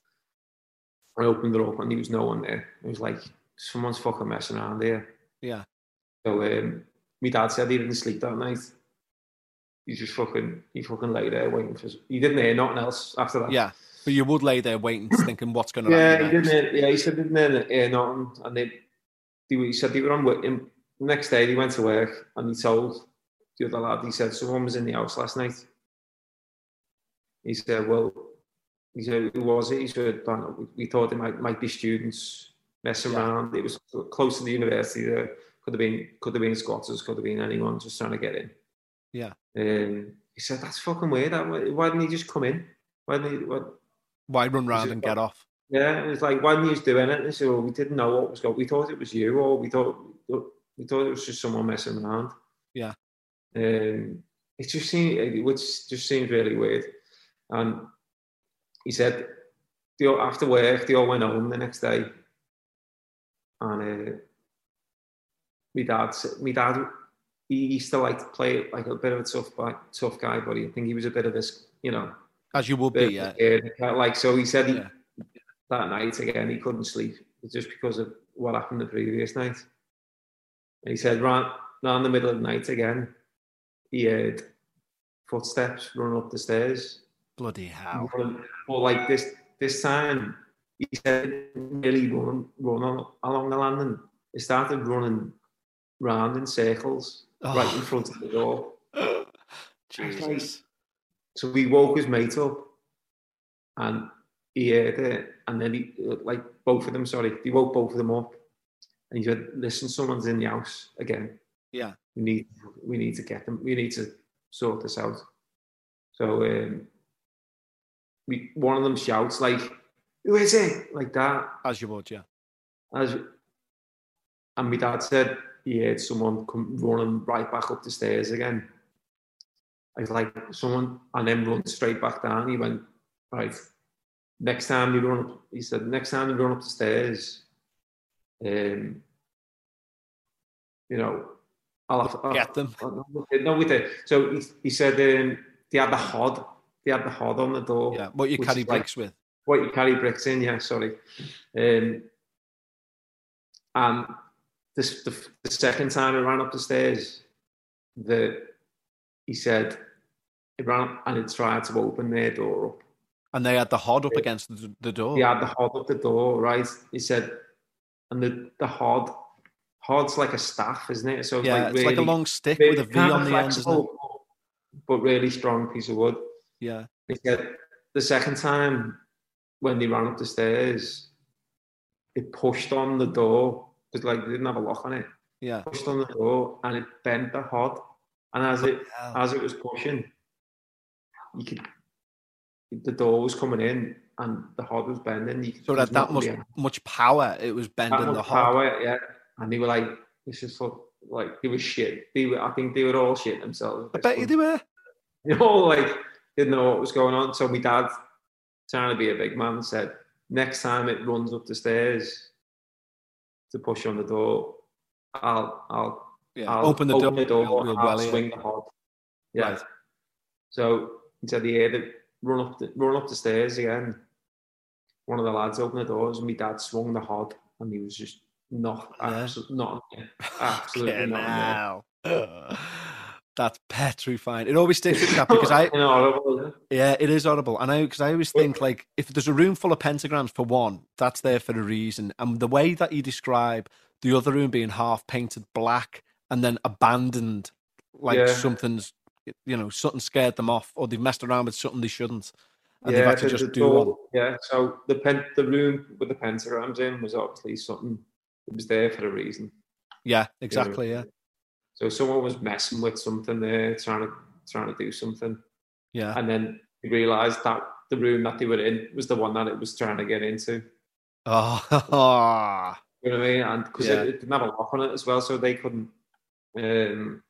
I opened it up and there was no one there. It was like, someone's fucking messing around here. Yeah. So, um, my dad said he didn't sleep that night. He just fucking, he fucking lay there waiting for... He didn't hear nothing else after that. Yeah, but you would lay there waiting, thinking, what's going to yeah, happen he didn't hear, yeah, he said he didn't hear nothing. And they, they, he said they were on with him. The next day, he went to work and he told the other lad, he said, someone was in the house last night. He said, well, he said, who was it? He said, I don't know, we thought it might, might be students messing yeah. around. It was close to the university there. Could have been, could have been squatters, could have been anyone just trying to get in. Yeah. Um, he said, that's fucking weird. Why didn't he just come in? Why didn't he, what? Why run round and get off? Yeah, it was like, why didn't you just do anything? He said, well, we didn't know what was going on. We thought it was you, or we thought we thought it was just someone messing around. Yeah. Um, it just seemed, which just seems really weird. And he said, they all, after work, they all went home the next day. And uh, my dad, my dad, he used to like to play like a bit of a tough, tough guy, but I think he was a bit of this, you know, as you would be, yeah. Like so, he said he, yeah. that night again he couldn't sleep just because of what happened the previous night. And he said, round, round the middle of the night again, he heard footsteps running up the stairs. Bloody hell! But like this, this time, he said, really run, run along the landing. He started running round in circles oh. right in front of the door. Jesus. Like, so we woke his mate up, and he heard it, and then he, like both of them, sorry, he woke both of them up, and he said, "Listen, someone's in the house again. Yeah, we need, we need to get them. We need to sort this out." So, um, we one of them shouts like, "Who is it?" Like that. As you would, yeah. As, and my dad said he heard someone come running right back up the stairs again. I was like, someone, and then run straight back down. He went, right, next time you run up, he said, next time you run up the stairs, um, you know, I'll have to get them. No, with it. So he, he said um, they had the hod, they had the hod on the door. Yeah, what you carry bricks like, with. What you carry bricks in, yeah. Sorry. Um, and this the, the second time I ran up the stairs, the he said it ran and it tried to open their door up. And they had the hod up against the, the door. They had the hod up the door, right? He said, and the the hod, hod's like a staff, isn't it? So it's yeah, like it's really, like a long stick with a V on the end, isn't it? But really strong piece of wood. Yeah. He said the second time when they ran up the stairs, it pushed on the door because like they didn't have a lock on it. Yeah. Pushed on the door and it bent the hod, and as it oh, as it was pushing, you could the door was coming in and the hod was bending. You could, so that that much much power, it was bending that the hod. Power, yeah. And they were like, this is so, like they were shit. They were, I think they were all shit themselves. I bet you they were. You know, like didn't know what was going on. So my dad, trying to be a big man, said, next time it runs up the stairs to push on the door, I'll I'll, yeah. I'll open the open door, the door we'll, we'll and I'll well, swing yeah. the hod. Yeah. Right. So he said he heard it run up the run up the stairs again. One of the lads opened the doors and my dad swung the hod and he was just not yeah. absolutely not absolutely not. That's petrifying. It always sticks with that because I, horrible, yeah. yeah, it is horrible. And I, because I always think like if there's a room full of pentagrams for one, that's there for a reason. And the way that you describe the other room being half painted black and then abandoned, like yeah. something's, you know, something scared them off, or they've messed around with something they shouldn't, and yeah, they've had to just do door, one. Yeah. So the pen, the room with the pentagrams in was obviously something that was there for a reason. Yeah, exactly. You know? Yeah. So someone was messing with something there, trying to trying to do something. Yeah. And then they realised that the room that they were in was the one that it was trying to get into. Oh. You know what I mean? And because yeah. it, it didn't have a lock on it as well, so they couldn't um,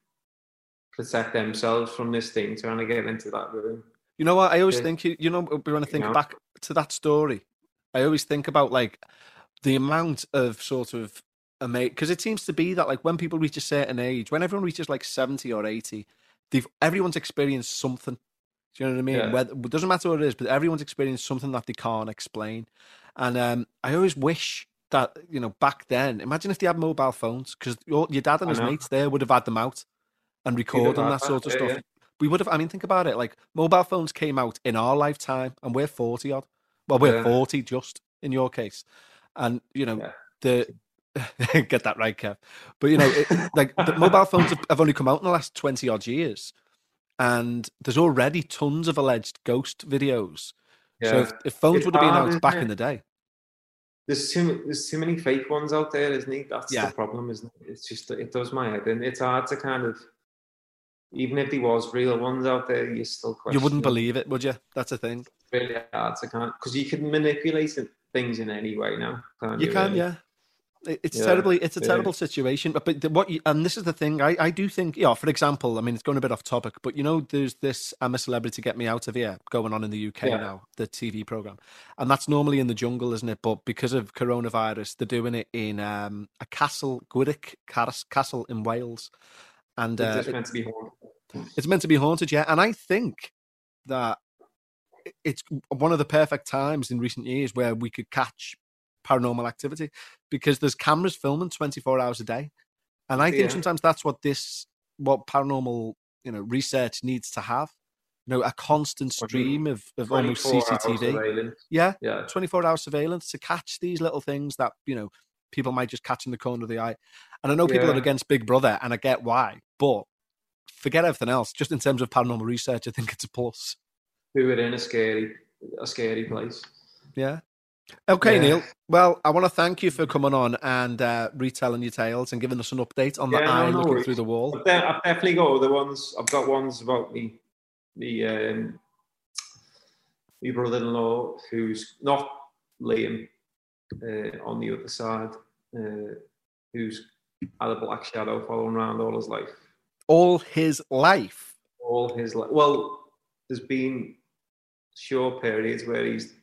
protect themselves from this thing trying to get into that room. You know what? I always yeah. think, you, you know, when I think yeah. back to that story, I always think about like the amount of sort of because it seems to be that like when people reach a certain age, when everyone reaches like seventy or eighty, they've everyone's experienced something. Do you know what I mean? Yeah. Whether, it doesn't matter what it is, but everyone's experienced something that they can't explain. And um, I always wish that, you know, back then, imagine if they had mobile phones, because your, your dad and his mates there would have had them out and recording that sort of yeah, stuff. Yeah. We would have, I mean, think about it, like mobile phones came out in our lifetime and we're forty odd. Well, we're yeah. forty just in your case. And, you know, yeah. the... Get that right, Kev. But you know, it, like the mobile phones have, have only come out in the last twenty odd years, and there's already tons of alleged ghost videos. Yeah. So if, if phones it's would have been hard, out back it? in the day, there's too there's too many fake ones out there, isn't it? That's yeah. the problem, isn't it? It's just it does my head, and it's hard to kind of, even if there was real ones out there, you still question. You wouldn't believe it, would you? That's a thing. It's really hard to kind because you can manipulate things in any way now. Can't you, you can, really? yeah. It's yeah, terribly. It's a yeah. terrible situation. But but what you, and this is the thing. I, I do think. Yeah. For example, I mean, it's going a bit off topic, but you know, there's this "I'm a Celebrity, Get Me Out of Here" going on in the U K yeah. now, the T V program, and that's normally in the jungle, isn't it? But because of coronavirus, they're doing it in um, a castle, Gwydic Castle in Wales, and uh, it's meant to be haunted. It's meant to be haunted, yeah. And I think that it's one of the perfect times in recent years where we could catch paranormal activity, because there's cameras filming twenty-four hours a day, and I think yeah. sometimes that's what this what paranormal you know research needs to have, you know, a constant stream of, of almost C C T V, yeah, yeah, twenty-four hour surveillance to catch these little things that you know people might just catch in the corner of the eye. And I know people yeah. are against Big Brother, and I get why, but forget everything else. Just in terms of paranormal research, I think it's a plus. We were in a scary, a scary place. Yeah. Okay, yeah. Neil. Well, I want to thank you for coming on and uh, retelling your tales and giving us an update on the yeah, eye no, looking no through the wall. I've, de- I've definitely got other ones. I've got ones about me, me, um, my brother-in-law, who's not Liam, uh, on the other side, uh, who's had a black shadow following around all his life. All his life? All his life. Well, there's been short periods where he's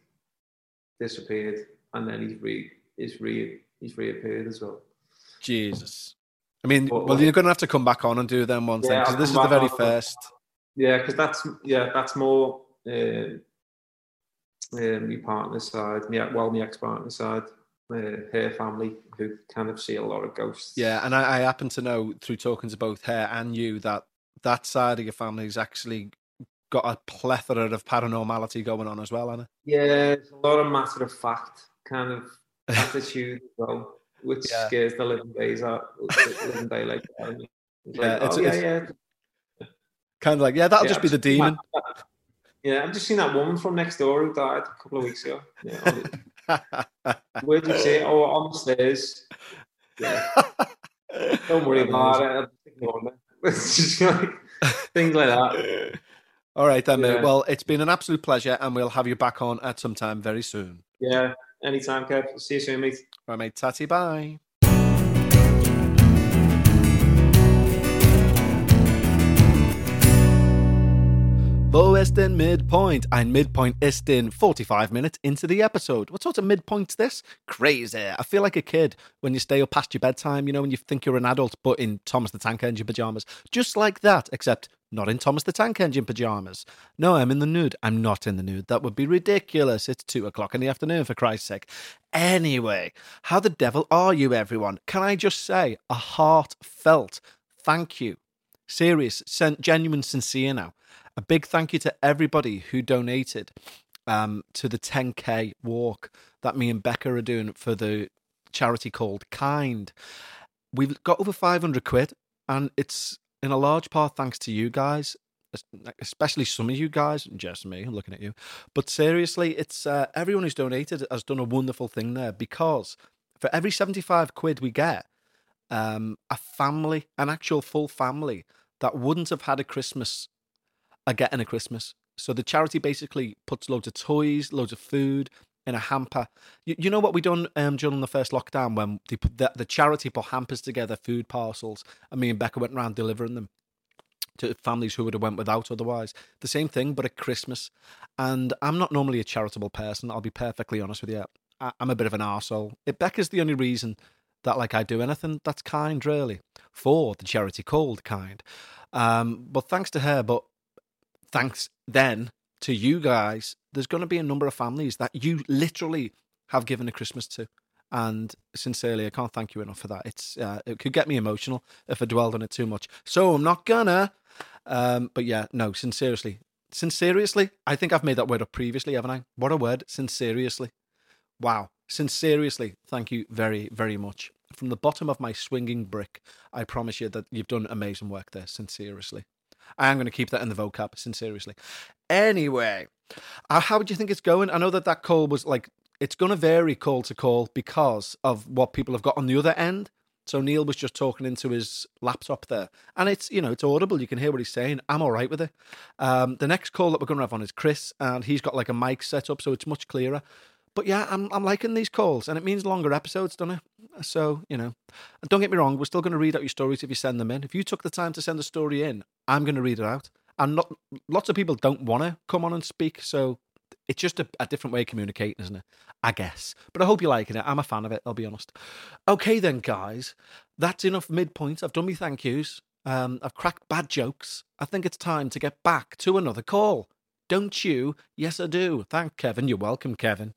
disappeared, and then he's re he's re he's reappeared as well. Jesus. I mean, But, well, you're going to have to come back on and do them once yeah, then, because I'll this is come the back very on. first. Yeah, because that's yeah, that's more uh, uh, my partner's side. Yeah, well, my ex-partner's side, uh, her family, who kind of see a lot of ghosts. Yeah, and I, I happen to know through talking to both her and you that that side of your family has actually got a plethora of paranormality going on as well, Anna. Yeah, it's a lot of matter of fact kind of attitude as well, which Yeah. scares the living days out, living daylight out of me. It's Yeah, like, it's- oh yeah, it's- yeah. Kind of like, yeah, that'll Yeah, just I've be the just seen demon. that- yeah, I've just seen that woman from next door who died a couple of weeks ago. Yeah, on the- where did you see it? Oh, on the stairs. Yeah. Don't worry about it. I'll just ignore it. It's just like things like that. All right, then, mate. Yeah. Well, it's been an absolute pleasure, and we'll have you back on at some time very soon. Yeah, anytime, Kev. See you soon, mate. Right, mate. Tatty, bye. Wo ist denn midpoint? Ein midpoint ist in forty-five minutes into the episode. What sort of midpoint's this? Crazy. I feel like a kid when you stay up past your bedtime, you know, when you think you're an adult, but in Thomas the Tank Engine pyjamas. Just like that, except not in Thomas the Tank Engine pyjamas. No, I'm in the nude. I'm not in the nude. That would be ridiculous. It's two o'clock in the afternoon, for Christ's sake. Anyway, how the devil are you, everyone? Can I just say a heartfelt thank you? Serious, genuine, sincere now. A big thank you to everybody who donated um, to the ten K walk that me and Becca are doing for the charity called Kind. We've got over five hundred quid, and it's in a large part thanks to you guys, especially some of you guys, just me, I'm looking at you. But seriously, it's uh, everyone who's donated has done a wonderful thing there, because for every seventy-five quid we get, um, a family, an actual full family that wouldn't have had a Christmas are getting a Christmas. So the charity basically puts loads of toys, loads of food in a hamper. You, you know what we done um, during the first lockdown when they put the, the charity put hampers together, food parcels, and me and Becca went around delivering them to families who would have went without otherwise. The same thing, but at Christmas. And I'm not normally a charitable person, I'll be perfectly honest with you. I, I'm a bit of an arsehole. It, Becca's the only reason that like I do anything that's kind, really, for the charity called Kind. Um, but thanks to her, but thanks then to you guys, there's going to be a number of families that you literally have given a Christmas to. And sincerely, I can't thank you enough for that. It's uh, it could get me emotional if I dwelled on it too much. So I'm not gonna. Um, but yeah, no, sincerely. Sinceriously, I think I've made that word up previously, haven't I? What a word. Sinceriously. Wow. Sinceriously, thank you very, very much. From the bottom of my swinging brick, I promise you that you've done amazing work there. Sinceriously. I am going to keep that in the vocab, sincerely. Anyway, uh, how would you think it's going? I know that that call was like, it's going to vary call to call because of what people have got on the other end. So Neil was just talking into his laptop there. And it's, you know, it's audible. You can hear what he's saying. I'm all right with it. Um, the next call that we're going to have on is Chris, and he's got like a mic set up, so it's much clearer. But yeah, I'm I'm liking these calls, and it means longer episodes, doesn't it? So, you know, and don't get me wrong, we're still going to read out your stories if you send them in. If you took the time to send a story in, I'm going to read it out. And not, lots of people don't want to come on and speak, so it's just a, a different way of communicating, isn't it? I guess. But I hope you're liking it. I'm a fan of it, I'll be honest. Okay then, guys, that's enough midpoint. I've done me thank yous. Um, I've cracked bad jokes. I think it's time to get back to another call. Don't you? Yes, I do. Thank Kevin. You're welcome, Kevin.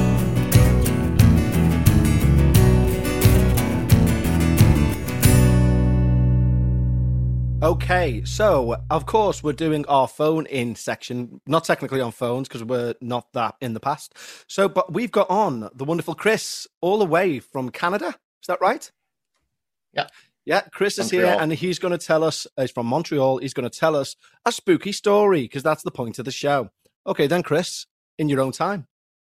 Okay, so of course we're doing our phone in section, not technically on phones because we're not that in the past. So, but we've got on the wonderful Chris all the way from Canada. Is that right? Yeah. Yeah, Chris is Montreal. here and he's going to tell us, he's from Montreal, he's going to tell us a spooky story because that's the point of the show. Okay, then Chris, in your own time.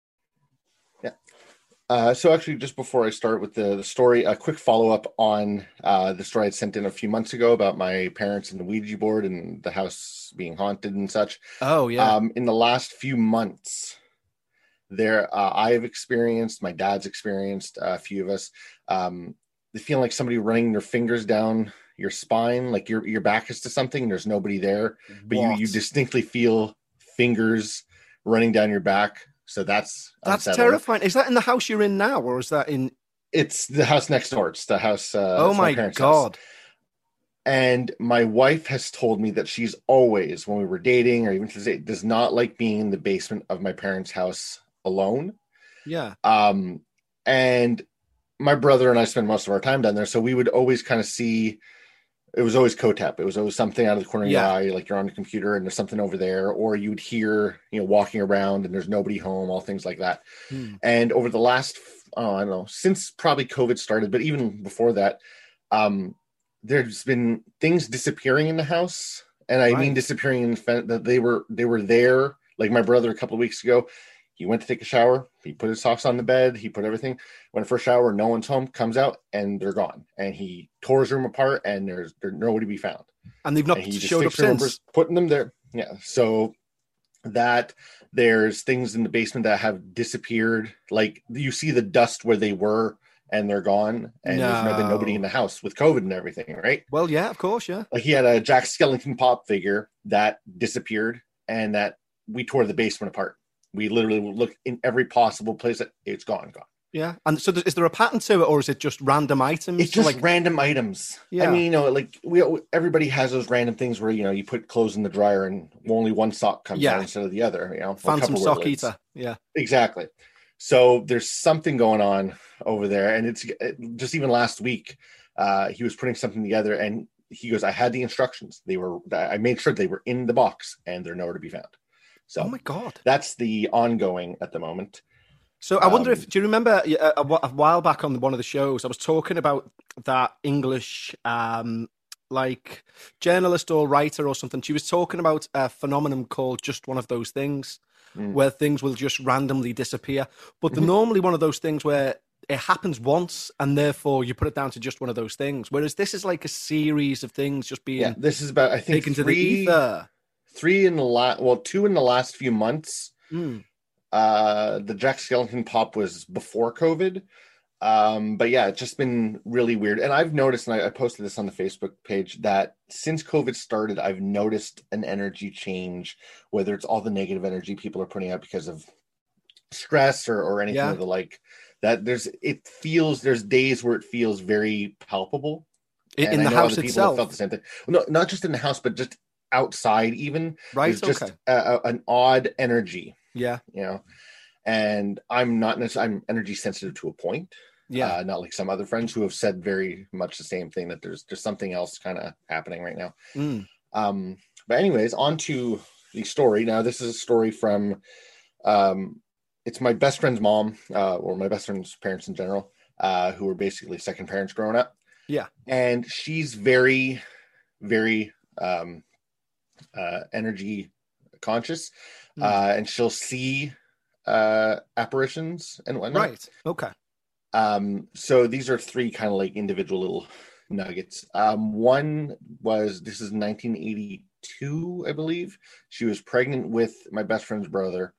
Uh, so actually, just before I start with the, the story, a quick follow-up on uh, the story I sent in a few months ago about my parents and the Ouija board and the house being haunted and such. Oh, yeah. Um, in the last few months, there uh, I've experienced, my dad's experienced, uh, a few of us, um, the feeling like somebody running their fingers down your spine, like your your back is to something, and there's nobody there, but you, you distinctly feel fingers running down your back. So that's That's unsettling. terrifying. Is that in the house you're in now, or is that in It's the house next door. It's the house. Uh, oh it's my parents' God. house. And my wife has told me that she's always, when we were dating or even today, does not like being in the basement of my parents' house alone. Yeah. Um, and my brother and I spend most of our time down there. So we would always kind of see, it was always COTAP. It was always something out of the corner of Yeah. your eye, like you're on the computer and there's something over there, or you'd hear, you know, walking around and there's nobody home, all things like that. Hmm. And over the last, oh, I don't know, since probably COVID started, but even before that, um, there's been things disappearing in the house. And I Right. mean disappearing in the fact that they were, they were there. Like my brother a couple of weeks ago, he went to take a shower. He put his socks on the bed. He put everything. Went for a shower. No one's home. Comes out and they're gone. And he tore his room apart. And there's there's nowhere to be found. And they've not And he just showed up fixed remembers since. putting them there. Yeah. So that there's things in the basement that have disappeared. Like you see the dust where they were, and they're gone. And there's never been nobody No. in the house with COVID and everything, right? Well, yeah, of course, yeah. Like he had a Jack Skellington pop figure that disappeared, and that we tore the basement apart. We literally looked in every possible place that it's gone, gone. Yeah. And so th- is there a pattern to it, or is it just random items? It's just like random items. Yeah. I mean, you know, like we everybody has those random things where, you know, you put clothes in the dryer and only one sock comes Yeah. out instead of the other, you know. or phantom Tupperware sock lids. eater? Yeah. Exactly. So there's something going on over there. And it's it, just even last week, uh, he was putting something together and he goes, I had the instructions. They were, I made sure they were in the box and they're nowhere to be found. So Oh my God. that's the ongoing at the moment. So I wonder Um, if, do you remember a, a, a while back on one of the shows, I was talking about that English, um, like journalist or writer or something. She was talking about a phenomenon called just one of those things, Mm. where things will just randomly disappear. But they're Mhm. normally one of those things where it happens once and therefore you put it down to just one of those things. Whereas this is like a series of things just being Yeah, this is about, I think, taken to the three, ether. three in the last, well, two in the last few months. Mm. Uh, the Jack Skellington pop was before COVID. Um, but yeah, it's just been really weird. And I've noticed, and I, I posted this on the Facebook page, that since COVID started, I've noticed an energy change, whether it's all the negative energy people are putting out because of stress or, or anything Yeah. of the like, that there's, it feels, there's days where it feels very palpable. In, And in I the know house other people have itself. felt the same thing. No, not just in the house, but just outside even. Right. There's just Okay. a, a, an odd energy, Yeah. you know. And I'm not necessarily, I'm energy sensitive to a point. Yeah. Uh, not like some other friends who have said very much the same thing, that there's there's something else kind of happening right now. Mm. Um, but anyways, on to the story. Now, this is a story from, um, it's my best friend's mom, uh, or my best friend's parents in general, uh, who were basically second parents growing up. Yeah. And she's very, very um, uh, energy conscious, Mm. uh, and she'll see uh, apparitions and whatnot. Right. Okay. Um, so these are three kind of like individual little nuggets. Um, one was, this is nineteen eighty-two, I believe. She was pregnant with my best friend's brother,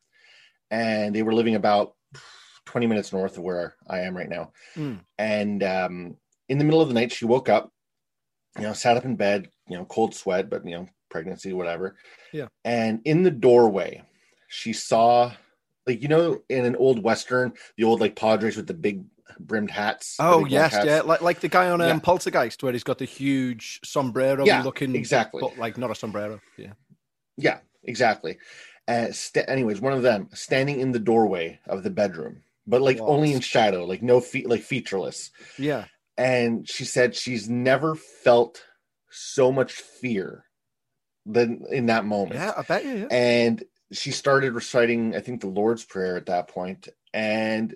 and they were living about twenty minutes north of where I am right now. Mm. And um, in the middle of the night, she woke up, you know, sat up in bed, you know, cold sweat, but, you know, pregnancy, whatever. Yeah. And in the doorway, she saw, like, you know, in an old Western, the old, like, Padres with the big brimmed hats. the Oh big black yes, hats. yeah, like like the guy on um, Yeah. Poltergeist, where he's got the huge sombrero Yeah, looking, exactly. but like not a sombrero. Yeah, Yeah, exactly. Uh, st- anyways, one of them standing in the doorway of the bedroom, but like What? only in shadow, like no feet, like featureless. yeah. And she said she's never felt so much fear than in that moment. Yeah, I bet you. Yeah. And she started reciting, I think, the Lord's Prayer at that point, and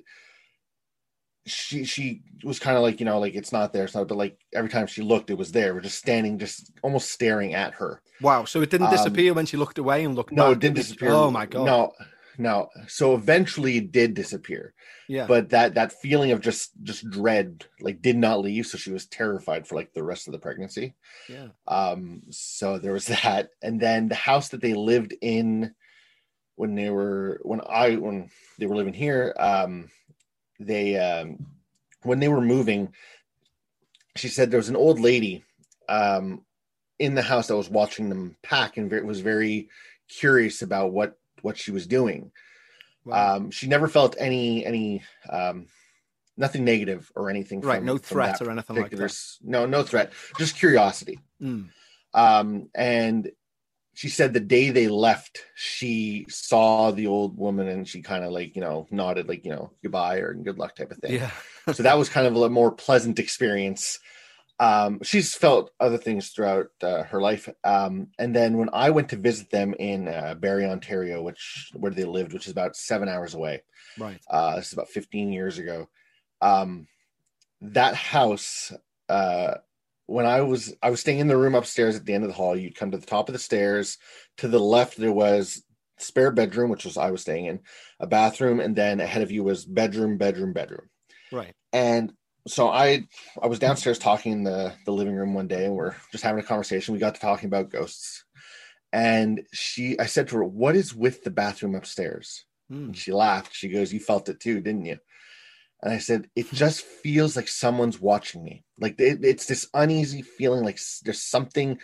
she she was kind of like, you know, like it's not there, it's not, but like every time she looked, it was there. We're just standing, just almost staring at her. Wow. So it didn't Um, disappear when she looked away and looked No, back. it didn't was- disappear. Oh my god. No, no. So eventually it did disappear. Yeah. But that that feeling of just just dread like did not leave. So she was terrified for like the rest of the pregnancy. yeah. Um, so there was that. And then the house that they lived in when they were when I when they were living here, um, they um when they were moving, she said there was an old lady um in the house that was watching them pack and very, was very curious about what what she was doing. Wow. Um, she never felt any any um, nothing negative or anything. Right, From, no from threat that or anything like particular that. s- No, no threat. Just curiosity. Mm. Um, and she said the day they left, she saw the old woman and she kind of like, you know, nodded like, you know, goodbye or good luck type of thing. Yeah. So that was kind of a more pleasant experience. Um, she's felt other things throughout uh, her life. Um, and then when I went to visit them in uh, Barrie, Ontario, which where they lived, which is about seven hours away. Right. Uh, this is about fifteen years ago. Um, that house, uh, when I was, I was staying in the room upstairs at the end of the hall. You'd come to the top of the stairs. To the left, there was spare bedroom, which was I was staying in, a bathroom, and then ahead of you was bedroom, bedroom, bedroom. Right. And so I, I was downstairs talking in the, the living room one day, and we're just having a conversation. We got to talking about ghosts, and she, I said to her, "What is with the bathroom upstairs?" Mm. And she laughed. She goes, "You felt it too, didn't you?" And I said, "It just feels like someone's watching me. Like it, it's this uneasy feeling, like there's something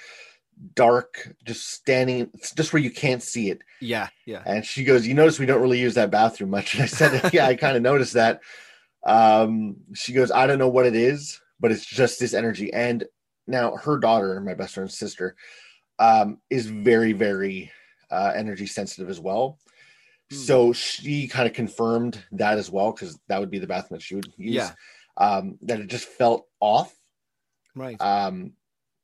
dark just standing, it's just where you can't see it." Yeah. Yeah. And she goes, "You notice we don't really use that bathroom much." And I said, "Yeah, I kind of noticed that." Um, she goes, "I don't know what it is, but it's just this energy." And now her daughter, my best friend's sister, um, is very, very uh, energy sensitive as well. Mm. So she kind of confirmed that as well, because that would be the bathroom that she would use. Yeah. Um, that it just felt off. Right. Um,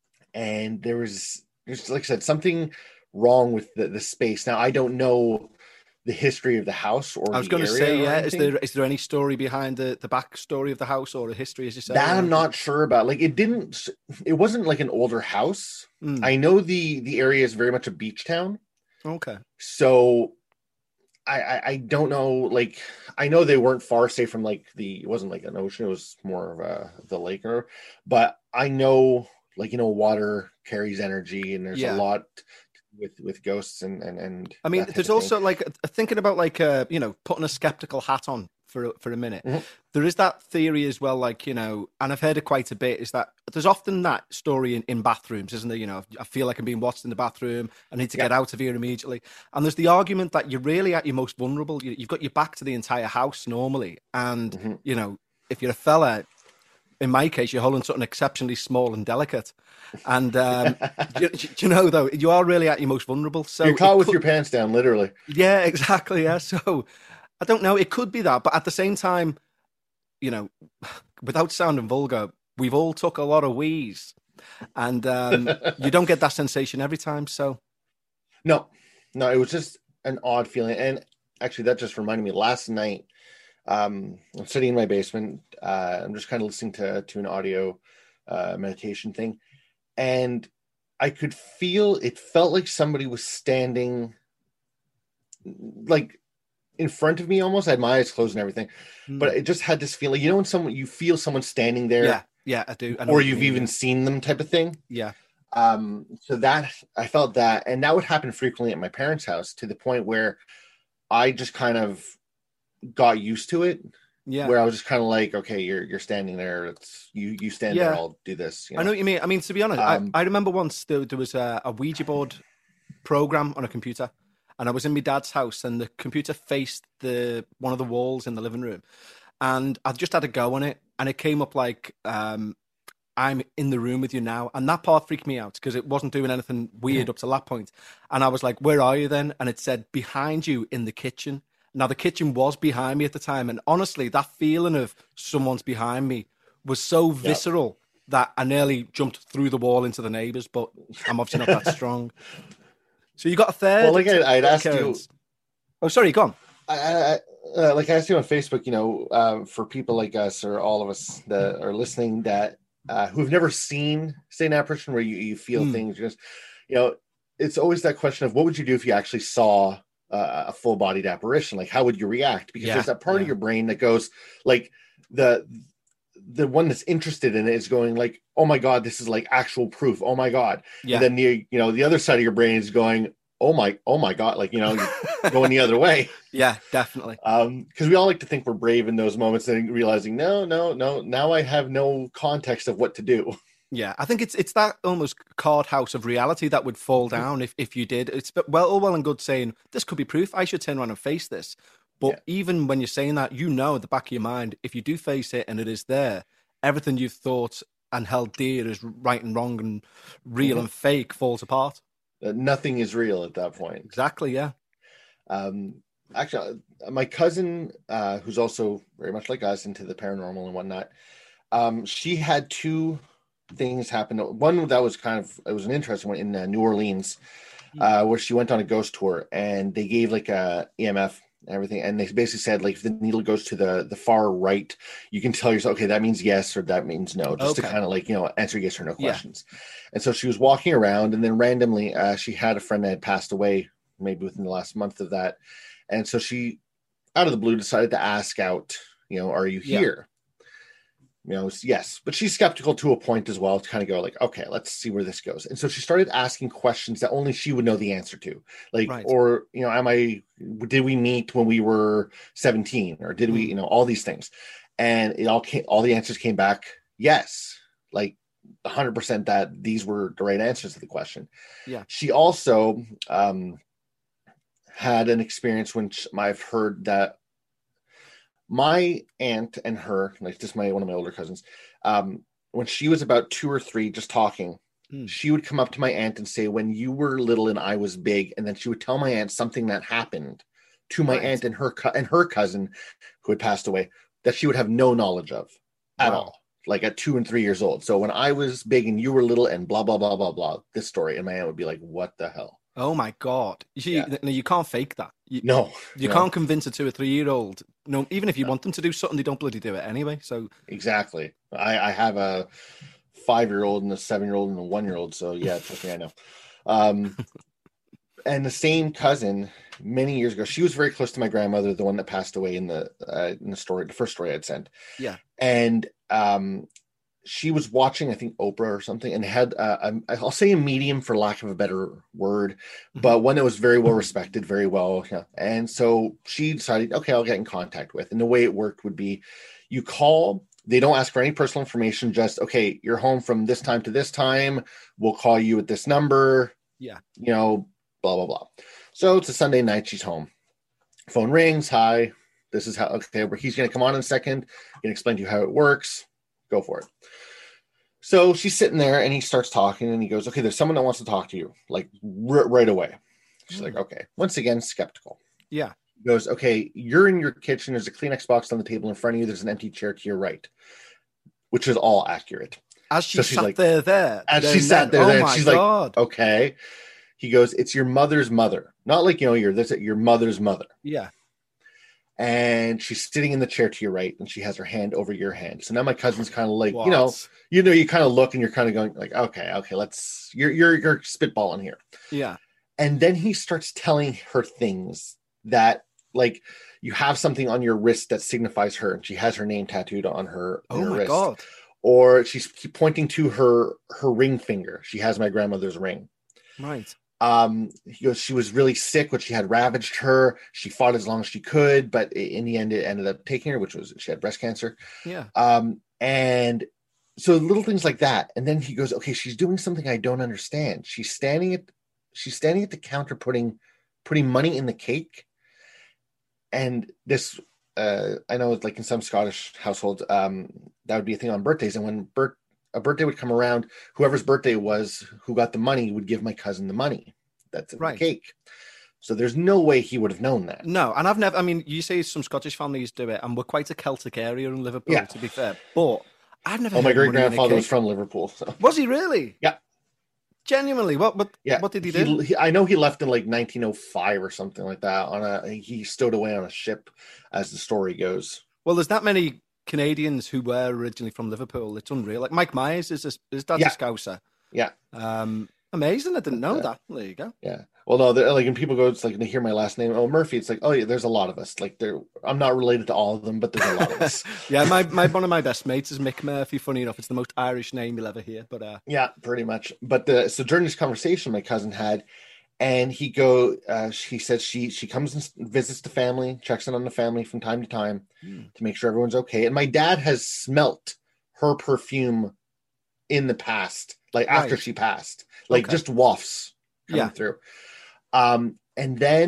and there was, just like I said, something wrong with the, the space. Now, I don't know the history of the house or I was going to say, yeah. Anything. Is there is there any story behind the the backstory of the house or a history, as you said? That I'm not sure about. Like, it didn't. It wasn't like an older house. Mm. I know the the area is very much a beach town. Okay. So, I, I I don't know. Like, I know they weren't far, say, from like the. It wasn't like an ocean. It was more of a the lake, or. But I know, like, you know, water carries energy, and there's Yeah. a lot with with ghosts and and and I mean, that type there's of also thing. like thinking about like uh you know, putting a skeptical hat on for for a minute. Mhm. There is that theory as well, like, you know, and I've heard it quite a bit, is that there's often that story in, in bathrooms, isn't there? You know, I feel like I'm being watched in the bathroom. I need to Yeah. get out of here immediately. And there's the argument that you're really at your most vulnerable. You, you've got your back to the entire house normally, and Mhm. you know, if you're a fella, in my case, you're holding something exceptionally small and delicate. And um, you, you know, though, you are really at your most vulnerable. So You're caught it with could- your pants down, literally. yeah, exactly. Yeah. So I don't know. It could be that, but at the same time, you know, without sounding vulgar, we've all took a lot of wheeze, and um, you don't get that sensation every time. So No, no, it was just an odd feeling. And actually, that just reminded me last night. Um, I'm sitting in my basement. Uh, I'm just kind of listening to, to an audio uh, meditation thing. And I could feel, it felt like somebody was standing like in front of me almost. I had my eyes closed and everything. But it just had this feeling, you know, when someone, you feel someone standing there, yeah, yeah, I do. I know or what you you've mean, even yeah. seen them type of thing. yeah, Um, so that I felt that, and that would happen frequently at my parents' house, to the point where I just kind of got used to it. yeah. Where I was just kind of like, okay, you're you're standing there. It's you you stand there. Yeah. I'll do this. You I know what you mean. I mean, to be honest, Um, I, I remember once there, there was a, a Ouija board program on a computer, and I was in my dad's house, and the computer faced the one of the walls in the living room, and I just had a go on it, and it came up like, um, "I'm in the room with you now," and that part freaked me out because it wasn't doing anything weird up to that point, and I was like, "Where are you then?" And it said, "Behind you in the kitchen." Now the kitchen was behind me at the time, and honestly, that feeling of someone's behind me was so visceral that I nearly jumped through the wall into the neighbours, but I'm obviously not that strong. So you got a third. Well, like I, I'd asked you, occurrence. Oh, sorry, go on. I, I, uh, like I asked you on Facebook, you know, um, for people like us or all of us that are listening that uh, who've never seen, say, an apparition where you, you feel Hmm. things, just, you know, it's always that question of what would you do if you actually saw uh, a full-bodied apparition? Like, how would you react? Because Yeah, there's that part yeah. of your brain that goes like the the one that's interested in it is going like, oh my god, this is like actual proof. Oh my god. Yeah. And then the you know the other side of your brain is going, oh my oh my god, like, you know, you're going the other way. Yeah, definitely. Um, because we all like to think we're brave in those moments, and realizing no, no, no, now I have no context of what to do. Yeah, I think it's it's that almost card house of reality that would fall down if, if you did. It's well all well and good saying this could be proof. I should turn around and face this, But Yeah. even when you're saying that, you know at the back of your mind, if you do face it and it is there, everything you've thought and held dear as right and wrong and real Mhm. and fake falls apart. Uh, nothing is real at that point. Exactly, yeah. Um, actually, uh, my cousin, uh, who's also very much like us into the paranormal and whatnot, um, she had two things happen. One that was kind of, it was an interesting one in uh, New Orleans, uh, where she went on a ghost tour and they gave like a E M F and everything. And they basically said, like, if the needle goes to the, the far right, you can tell yourself, okay, that means yes, or that means no, just to Okay. kind of like, you know, answer yes or no Yeah. questions. And so she was walking around and then randomly, uh, she had a friend that had passed away maybe within the last month of that. And so she, out of the blue, decided to ask out, you know, are you Yeah. here? You know, yes, but she's skeptical to a point as well to kind of go like, okay, let's see where this goes. And so she started asking questions that only she would know the answer to, like, Right. or, you know, am I, did we meet when we were seventeen or did we, Mm. you know, all these things. And it all came, all the answers came back. Yes. Like a hundred percent that these were the right answers to the question. Yeah. She also, um, had an experience when sh- I've heard that my aunt and her, like just my one of my older cousins, um, when she was about two or three, just talking, Hmm. she would come up to my aunt and say, "When you were little and I was big," and then she would tell my aunt something that happened to my Right. aunt and her co- and her cousin who had passed away that she would have no knowledge of at Wow. all. Like at two and three years old. So when I was big and you were little and blah blah blah blah blah, this story, and my aunt would be like, "What the hell?" Oh my God. You, Yeah. no, you can't fake that. You, No, you no. can't convince a two or three year old. No, even if you want them to do something, they don't bloody do it anyway. So Exactly. I, I have a five-year-old and a seven-year-old and a one-year-old. So yeah, trust me, I know. Um, and the same cousin, many years ago, she was very close to my grandmother, the one that passed away in the uh, in the story, the first story I'd sent. yeah. And um, she was watching, I think, Oprah or something, and had uh, a, I'll say a medium for lack of a better word, but one that was very well respected, very well. Yeah. And so she decided, okay, I'll get in contact with. And the way it worked would be, you call. They don't ask for any personal information. Just, okay, you're home from this time to this time. We'll call you at this number. Yeah. You know, blah blah blah. So it's a Sunday night. She's home. Phone rings. Hi. This is how. Okay, he's going to come on in a second. Going to explain to you how it works. Go for it. So she's sitting there and he starts talking and he goes, okay, there's someone that wants to talk to you like r- right away. She's Mm. like, okay. Once again, skeptical. Yeah. He goes, okay, you're in your kitchen. There's a Kleenex box on the table in front of you. There's an empty chair to your right, which is all accurate. As she So she's sat like- there, there. As there she and sat then. there, Oh then my she's like, God. Okay. He goes, it's your mother's mother. Not like, you know, you're this, your mother's mother. Yeah. And she's sitting in the chair to your right and she has her hand over your hand. So now my cousin's kind of like, What? you know, you know, you kind of look and you're kind of going like, okay, okay, let's, you're, you're, you're spitballing here. Yeah. And then he starts telling her things that, like, you have something on your wrist that signifies her and she has her name tattooed on her, on Oh her my wrist. God. Or she's pointing to her, her ring finger. She has my grandmother's ring. Right. Um, he goes, she was really sick when she had ravaged her. She fought as long as she could, but in the end, it ended up taking her, which was she had breast cancer. Yeah. Um, and so little things like that. And then he goes, okay, she's doing something I don't understand. She's standing at, she's standing at the counter, putting, putting money in the cake. And this, uh, I know it's like in some Scottish households, um, that would be a thing on birthdays. And when birth, a birthday would come around, whoever's birthday it was who got the money would give my cousin the money that's in Right. the cake. So there's no way he would have known that. No, and I've never, I mean, you say some Scottish families do it, and we're quite a Celtic area in Liverpool, Yeah. to be fair. But I've never Oh, my heard great money in a grandfather was cake. from Liverpool. So. Was he really? Yeah. Genuinely? What, what, Yeah. what did he do? He, I know he left in like nineteen oh five or something like that. On a, he stowed away on a ship, as the story goes. Well, there's that many Canadians who were originally from Liverpool. It's unreal. Like Mike Myers is a, his dad's Yeah. a Scouser. Yeah. Um, amazing. I didn't know Yeah. that. There you go. Yeah. Well, no, they're- like when people go, it's like they hear my last name, oh Murphy. It's like, oh yeah, there's a lot of us. Like there, I'm not related to all of them, but there's a lot of us. Yeah, my, my one of my best mates is Mick Murphy. Funny enough, it's the most Irish name you'll ever hear. But uh, Yeah, pretty much. But the so during this conversation my cousin had, and he go, uh, he said she she comes and visits the family, checks in on the family from time to time Hmm. to make sure everyone's okay. And my dad has smelt her perfume in the past, like after Right. she passed, like Okay. just wafts coming Yeah. through. Um, and then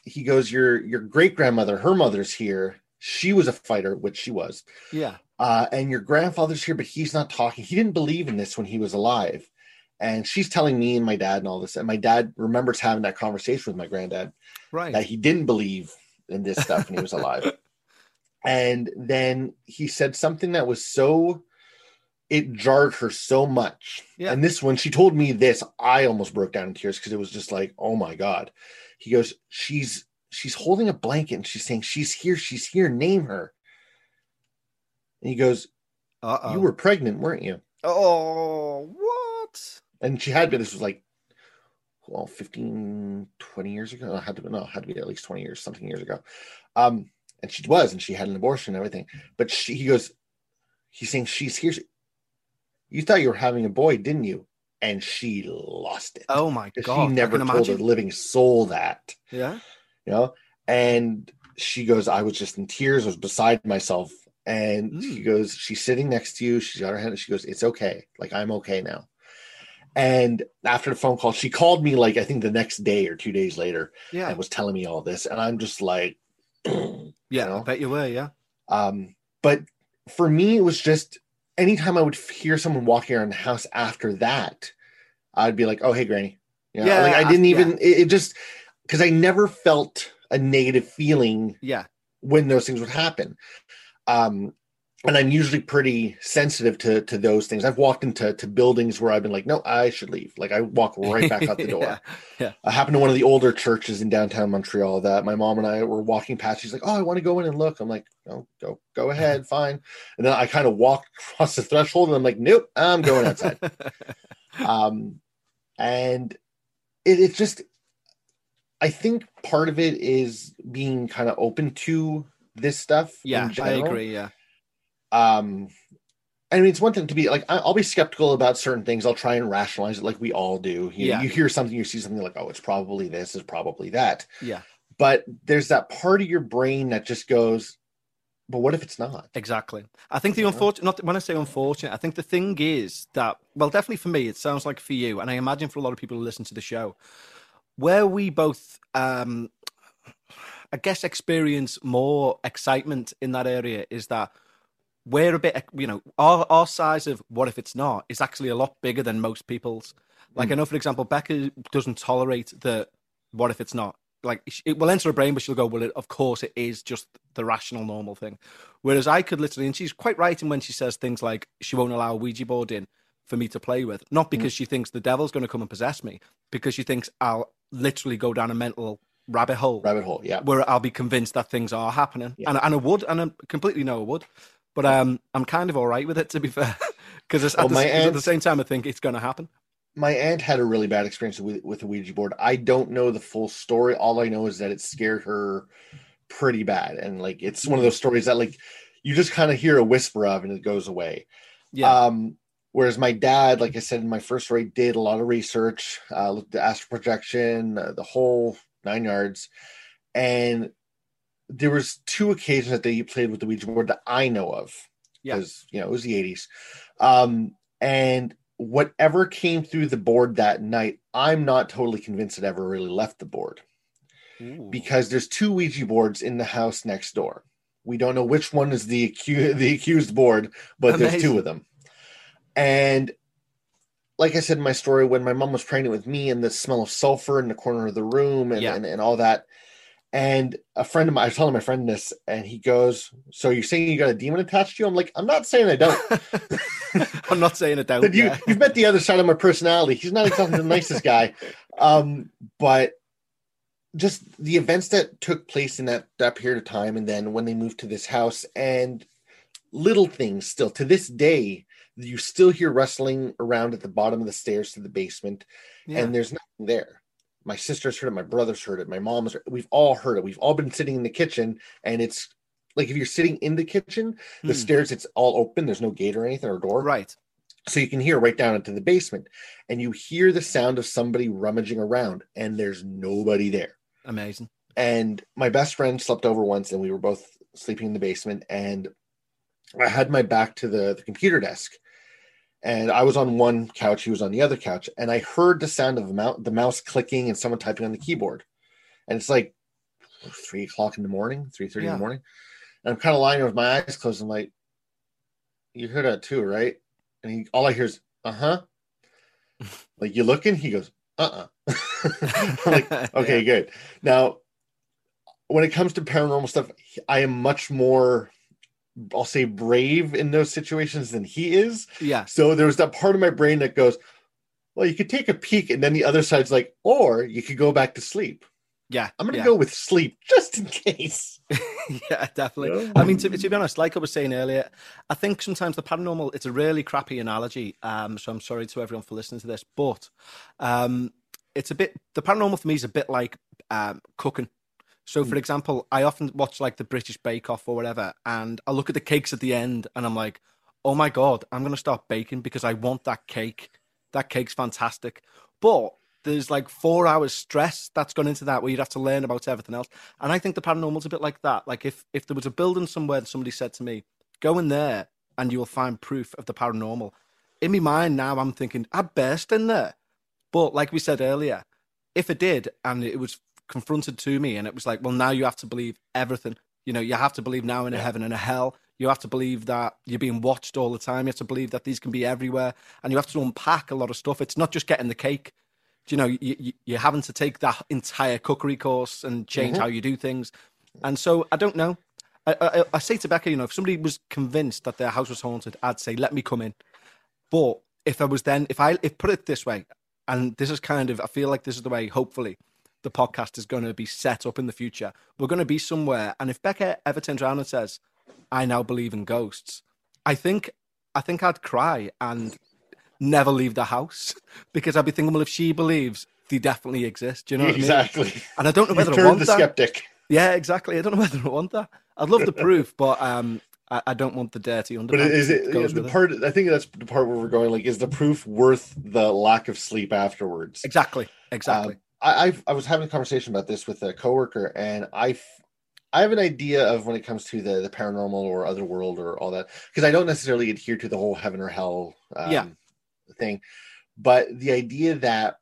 he goes, your your great grandmother, her mother's here. She was a fighter, which she was. Yeah. Uh, and your grandfather's here, but he's not talking. He didn't believe in this when he was alive. And she's telling me and my dad and all this. And my dad remembers having that conversation with my granddad. Right. That he didn't believe in this stuff when he was alive. And then he said something that was so, it jarred her so much. Yeah. And this, when she told me this, I almost broke down in tears because it was just like, oh my God. He goes, she's, she's holding a blanket and she's saying, she's here, she's here, name her. And he goes, Uh-oh. you were pregnant, weren't you? Oh, what? And she had been, this was like, well, fifteen, twenty years ago. It had to be, no, it had to be at least twenty years, something years ago. Um, and she was, and she had an abortion and everything. But she, he goes, he's saying, she's here. You thought you were having a boy, didn't you? And she lost it. Oh my God. She never told imagine. a living soul that. Yeah. You know? And she goes, I was just in tears, I was beside myself. And Mm. he goes, she's sitting next to you. She's got her hand. She goes, it's okay. Like, I'm okay now. And after the phone call, she called me like, I think the next day or two days later Yeah. and was telling me all this. And I'm just like, yeah, you know? I bet you were. Yeah. Um, but for me, it was just anytime I would hear someone walking around the house after that, I'd be like, oh, hey, Granny. You know, Yeah, like I I- didn't even, yeah. it, it just, because I never felt a negative feeling Yeah. when those things would happen. Um, and I'm usually pretty sensitive to to those things. I've walked into to buildings where I've been like, no, I should leave. Like I walk right back out the door. yeah. Yeah. I happened to one of the older churches in downtown Montreal that my mom and I were walking past. She's like, oh, I want to go in and look. I'm like, no, go, go ahead. Fine. And then I kind of walked across the threshold and I'm like, nope, I'm going outside. um, and it, it's just, I think part of it is being kind of open to this stuff. Yeah. in I general. agree. Yeah. Um, I mean, it's one thing to be like, I- I'll be skeptical about certain things. I'll try and rationalize it like we all do. You, Yeah. you hear something, you see something like, oh, it's probably this, it's probably that. Yeah. But there's that part of your brain that just goes, but what if it's not? Exactly. I think the Yeah. unfortunate, not when I say unfortunate, I think the thing is that, well, definitely for me, it sounds like for you, and I imagine for a lot of people who listen to the show, where we both, um, I guess, experience more excitement in that area is that we're a bit, you know, our, our size of what if it's not is actually a lot bigger than most people's. Like, Mm. I know, for example, Becca doesn't tolerate the what if it's not. Like, it will enter her brain, but she'll go, well, it, of course it is just the rational, normal thing. Whereas I could literally, and she's quite right in when she says things like she won't allow a Ouija board in for me to play with. Not because she thinks the devil's going to come and possess me, because she thinks I'll literally go down a mental rabbit hole Rabbit hole. Yeah. where I'll be convinced that things are happening. Yeah. And, and I would, and I completely know I would. But um, I'm kind of all right with it, to be fair. Because Well, at, my the- 'cause at aunt- the same time, I think it's going to happen. My aunt had a really bad experience with, with a Ouija board. I don't know the full story. All I know is that it scared her pretty bad. And like, it's one of those stories that like, you just kind of hear a whisper of and it goes away. Yeah. Um, whereas my dad, like I said in my first story, did a lot of research, uh, looked at astral projection, uh, the whole nine yards. And there was two occasions that they played with the Ouija board that I know of. Yeah. Because, you know, it was the eighties. Um, and whatever came through the board that night, I'm not totally convinced it ever really left the board. Ooh. Because there's two Ouija boards in the house next door. We don't know which one is the accused, the accused board, but there's Amazing. two of them. And like I said in my story, when my mom was pregnant with me and the smell of sulfur in the corner of the room and, Yeah. and, and all that. And a friend of mine, I was telling my friend this, and he goes, so you're saying you got a demon attached to you? I'm like, I'm not saying I don't. I'm not saying it don't. But you, yeah. you've met the other side of my personality. He's not exactly the nicest guy. Um, but just the events that took place in that, that period of time, and then when they moved to this house, and little things still to this day, you still hear rustling around at the bottom of the stairs to the basement, Yeah. and there's nothing there. My sister's heard it, my brother's heard it, my mom's heard it. We've all heard it. We've all been sitting in the kitchen, and it's like if you're sitting in the kitchen, the Hmm. stairs, it's all open. There's no gate or anything or door. Right. So you can hear right down into the basement, and you hear the sound of somebody rummaging around, and there's nobody there. Amazing. And my best friend slept over once, and we were both sleeping in the basement, and I had my back to the, the computer desk, and I was on one couch, he was on the other couch, and I heard the sound of the mouse, the mouse clicking and someone typing on the keyboard. And it's like three o'clock in the morning, three thirty Yeah. in the morning. And I'm kind of lying there with my eyes closed. I'm like, you heard that too, right? And he, all I hear is, uh-huh. Like, you looking? He goes, uh-uh. I'm like, okay, Yeah. good. Now, when it comes to paranormal stuff, I am much more, I'll say, brave in those situations than he is. Yeah. So there was that part of my brain that goes, well, you could take a peek, and then the other side's like, or you could go back to sleep. Yeah. I'm going to yeah. go with sleep just in case. Yeah, definitely. Yeah. I mean, to, to be honest, like I was saying earlier, I think sometimes the paranormal, it's a really crappy analogy. Um, so I'm sorry to everyone for listening to this, but um, it's a bit, the paranormal for me is a bit like um, cooking. So, for example, I often watch like the British Bake Off or whatever, and I look at the cakes at the end and I'm like, oh my God, I'm going to start baking because I want that cake. That cake's fantastic. But there's like four hours stress that's gone into that where you'd have to learn about everything else. And I think the paranormal's a bit like that. Like if, if there was a building somewhere that somebody said to me, go in there and you'll find proof of the paranormal. In my mind now, I'm thinking, I'd burst in there. But like we said earlier, if it did and it was confronted to me and it was like, well, now you have to believe everything. You know, you have to believe now in a heaven and a hell. You have to believe that you're being watched all the time. You have to believe that these can be everywhere. And you have to unpack a lot of stuff. It's not just getting the cake. You know, you, you, you're having to take that entire cookery course and change Mm-hmm. how you do things. And so I don't know. I, I, I say to Becca, you know, if somebody was convinced that their house was haunted, I'd say, let me come in. But if I was then, if I if put it this way, and this is kind of, I feel like this is the way, hopefully, the podcast is going to be set up in the future. We're going to be somewhere. And if Becca ever turns around and says, I now believe in ghosts, I think, I think I'd cry and never leave the house because I'd be thinking, well, if she believes, they definitely exist. Do you know what Exactly. I mean? And I don't know whether You've I turned want the that. skeptic. Yeah, exactly. I don't know whether I want that. I'd love the proof, but um, I, I don't want the dirty But underbelly. is it that goes the with it. part? I think that's the part where we're going. Like, is the proof worth the lack of sleep afterwards? Exactly. Exactly. Um, I I've, I was having a conversation about this with a coworker, and I I have an idea of when it comes to the the paranormal or other world or all that, because I don't necessarily adhere to the whole heaven or hell um, Yeah. thing, but the idea that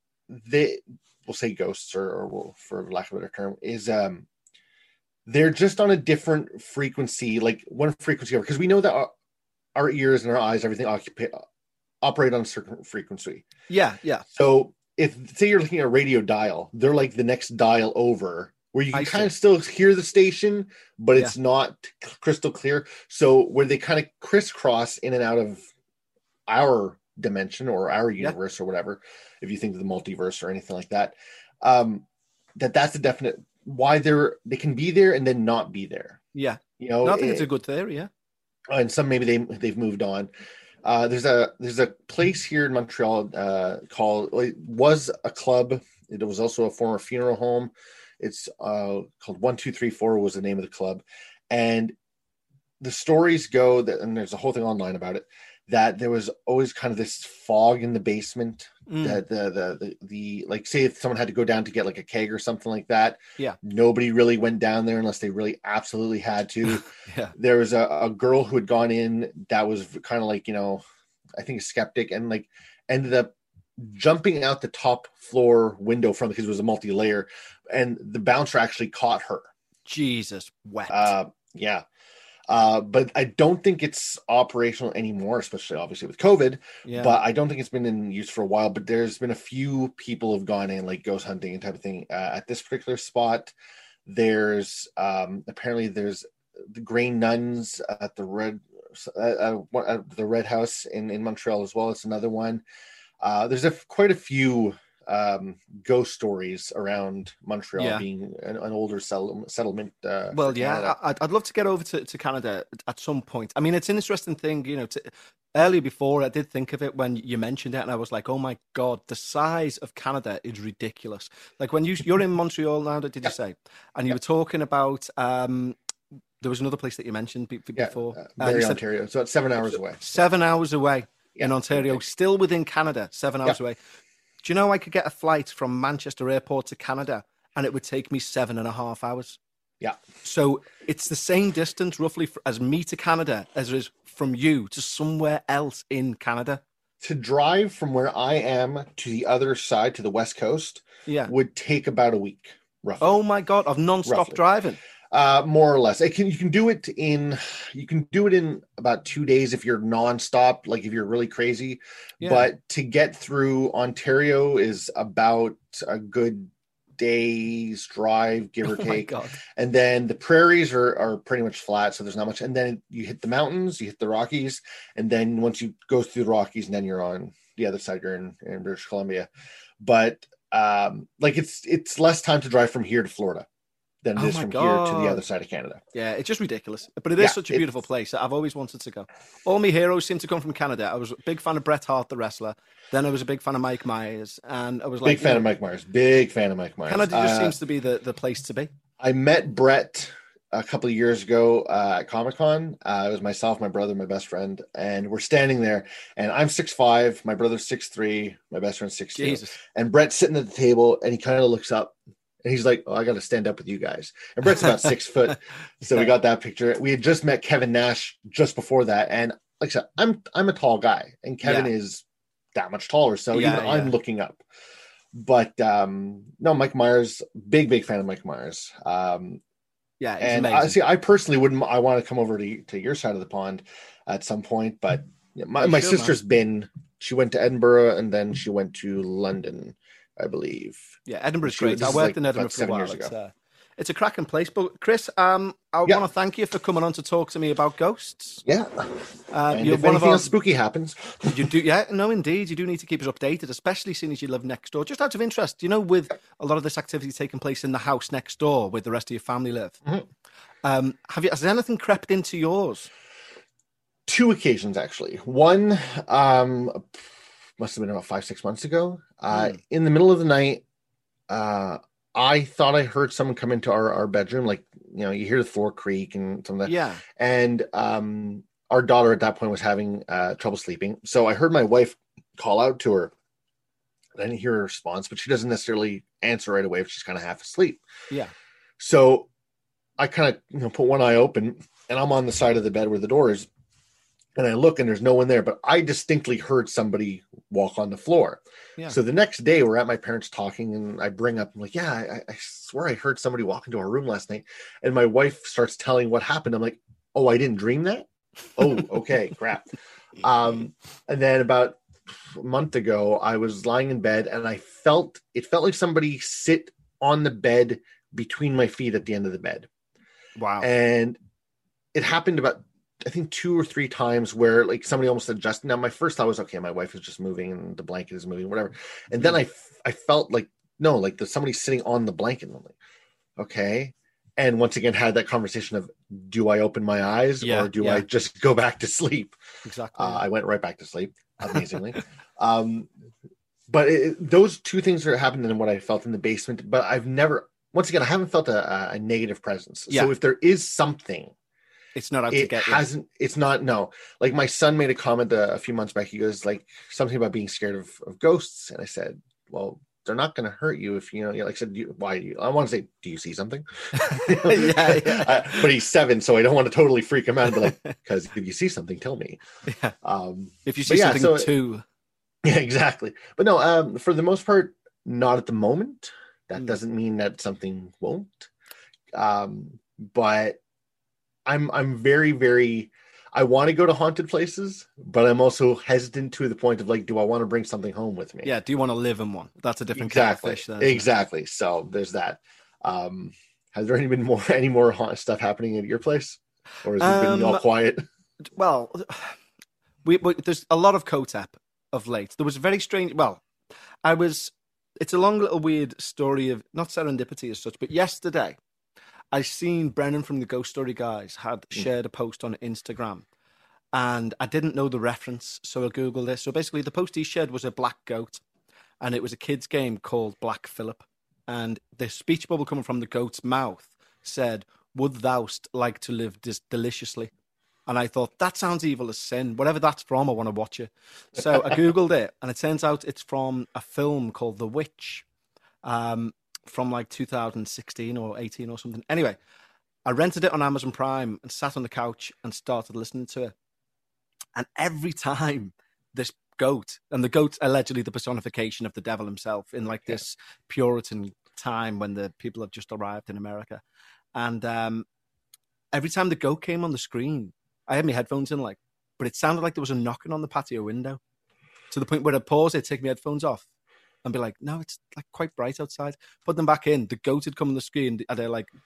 they, we'll say ghosts, or, or we'll, for lack of a better term, is um they're just on a different frequency, like one frequency over, because we know that our, our ears and our eyes, everything occupy, operate on a certain frequency. Yeah. Yeah. So if, say you're looking at a radio dial, they're like the next dial over, where you can I kind see. of still hear the station, but Yeah. it's not crystal clear. So where they kind of crisscross in and out of our dimension or our Yeah. universe or whatever, if you think of the multiverse or anything like that, um, that that's a definite why they're they can be there and then not be there. Yeah. You know, No, I think it- it's a good theory. Yeah. and some maybe they they've moved on. Uh, there's a there's a place here in Montreal uh, called it was a club. It was also a former funeral home. It's uh, called One Two Three Four was the name of the club, and the stories go that, and there's a whole thing online about it, that there was always kind of this fog in the basement. Mm. That the, the the the like say if someone had to go down to get like a keg or something like that, Yeah. nobody really went down there unless they really absolutely had to. Yeah. There was a, a girl who had gone in that was kind of like, you know, I think a skeptic, and like ended up jumping out the top floor window from, because it was a multi-layer, and the bouncer actually caught her. Jesus wept. Uh, yeah. Uh, but I don't think it's operational anymore, especially obviously with COVID. yeah. But I don't think it's been in use for a while. But there's been a few people have gone in, like ghost hunting and type of thing, uh, at this particular spot. There's um, apparently there's the Grey Nuns at the Red uh, at the Red House in, in Montreal as well. It's another one. Uh, there's a quite a few um, ghost stories around Montreal, Yeah. being an, an older settle, settlement. Uh, Well, for yeah, Canada. I- I'd, I'd love to get over to, to Canada at some point. I mean, it's an interesting thing, you know, to, earlier before I did think of it when you mentioned it, and I was like, oh my God, the size of Canada is ridiculous. Like when you, you're in Montreal now, did you say? And you were talking about, um, there was another place that you mentioned be- Yeah, before. uh, Uh, Barrie, you said Ontario. So it's seven hours away. seven hours away in Yeah. Ontario, still within Canada, seven hours away. Do you know I could get a flight from Manchester Airport to Canada and it would take me seven and a half hours? Yeah. So it's the same distance roughly f- as me to Canada as it is from you to somewhere else in Canada. To drive from where I am to the other side, to the West Coast, Yeah. would take about a week, roughly. Oh my God, of non-stop Roughly. driving. Uh, more or less. It can you can do it in you can do it in about two days if you're nonstop, like if you're really crazy. Yeah. But to get through Ontario is about a good day's drive, give or Oh my take. God. And then the prairies are, are pretty much flat, so there's not much. And then you hit the mountains, you hit the Rockies, and then once you go through the Rockies, and then you're on the other side, you're in, in British Columbia. But um, like it's it's less time to drive from here to Florida than it Oh is my from here to the God. other side of Canada. Yeah, it's just ridiculous. But it is Yeah, such a it's- beautiful place that I've always wanted to go. All my heroes seem to come from Canada. I was a big fan of Bret Hart, the wrestler. Then I was a big fan of Mike Myers. And I was like, Big fan you of know, Mike Myers. Big fan of Mike Myers. Canada just Uh, seems to be the, the place to be. I met Brett a couple of years ago uh, at Comic Con. Uh, it was myself, my brother, my best friend, and we're standing there. And I'm six five, my brother's six three, my best friend's six two. Jesus. And Brett's sitting at the table, and he kind of looks up, and he's like, "Oh, I got to stand up with you guys." And Brett's about six foot, so we got that picture. We had just met Kevin Nash just before that, and like I said, I'm I'm a tall guy, and Kevin Yeah. is that much taller, so Yeah, even yeah. I'm looking up. But um, no, Mike Myers, big big fan of Mike Myers. Um, Yeah, it's and amazing. I see. I personally wouldn't. I want to come over to to your side of the pond at some point. But my, You my should, sister's been. She went to Edinburgh and then she went to London, I believe. Yeah, Edinburgh's She- great. this I is worked like in Edinburgh about for a seven while. years It's, ago. uh, it's a cracking place. But Chris, um, I Yeah. want to thank you for coming on to talk to me about ghosts. Yeah. Uh, And you're if one of anything our, else spooky happens, you do, yeah, no, indeed, you do need to keep us updated, especially seeing as you live next door. Just out of interest, you know, with a lot of this activity taking place in the house next door, where the rest of your family live, Mhm. um, have you? Has anything crept into yours? two occasions actually. One um, must have been about five six months ago. Uh, Hmm. In the middle of the night, uh, I thought I heard someone come into our, our bedroom. Like you know, you hear the floor creak and some of that. Yeah, And um, our daughter at that point was having uh, trouble sleeping. So I heard my wife call out to her. I didn't hear a response, but she doesn't necessarily answer right away if she's kind of half asleep. yeah, So I kind of you know put one eye open, and I'm on the side of the bed where the door is, and I look and there's no one there, but I distinctly heard somebody walk on the floor. yeah. So the next day we're at my parents talking, and I bring up, I'm like, yeah, I, I swear I heard somebody walk into our room last night. And my wife starts telling what happened. I'm like, oh, I didn't dream that? Oh, okay, crap. Um, and then about a month ago, I was lying in bed and I felt, it felt like somebody sit on the bed between my feet at the end of the bed. Wow. And it happened about, I think two or three times where like somebody almost adjusted. Now my first thought was, okay, my wife is just moving and the blanket is moving, whatever. And then I, I felt like, no, like there's somebody sitting on the blanket. And I'm like, okay. And once again, had that conversation of, do I open my eyes Yeah, or do yeah. I just go back to sleep? Exactly. Uh, I went right back to sleep, amazingly. um, but it, those two things are happening in what I felt in the basement, but I've never, once again, I haven't felt a, a negative presence. Yeah. So if there is something, it's not out to it get you. hasn't, it's not, no. Like my son made a comment a, a few months back. He goes like something about being scared of, of ghosts. And I said, well, they're not going to hurt you if you know, you know, like I said, you, why do you, I want to say, do you see something? Yeah, yeah. Uh, but he's seven, so I don't want to totally freak him out. But like, because if you see something, tell me. Yeah. Um, If you but see yeah, something so- too, yeah, exactly. But no, um, for the most part, not at the moment. That Mm. doesn't mean that something won't. Um, but I'm I'm very very. I want to go to haunted places, but I'm also hesitant to the point of like, do I want to bring something home with me? yeah. Do you want to live in one? That's a different exactly, kind of fish. Then, isn't it? exactly. So there's that. Um, has there any been more any more haunt stuff happening at your place, or has it been all Um, quiet? Well, we, we there's a lot of Kotep of late. There was a very strange. Well, I was. It's a long little weird story of not serendipity as such, but yesterday I seen Brennan from the Ghost Story guys had shared a post on Instagram, and I didn't know the reference, so I googled this. So basically, the post he shared was a black goat, and it was a kids' game called Black Phillip, and the speech bubble coming from the goat's mouth said, "Would thou'st like to live dis- deliciously?" And I thought, that sounds evil as sin. Whatever that's from, I want to watch it. So I Googled it, and it turns out it's from a film called The Witch um, from like two thousand sixteen or eighteen or something. Anyway, I rented it on Amazon Prime and sat on the couch and started listening to it. And every time this goat, and the goat's allegedly the personification of the devil himself in like this Puritan time when the people have just arrived in America. And um, every time the goat came on the screen, I had my headphones in, like, but it sounded like there was a knocking on the patio window, to the point where I'd pause it, take my headphones off, and be like, no, it's like quite bright outside. Put them back in. The goat had come on the screen, and they're like,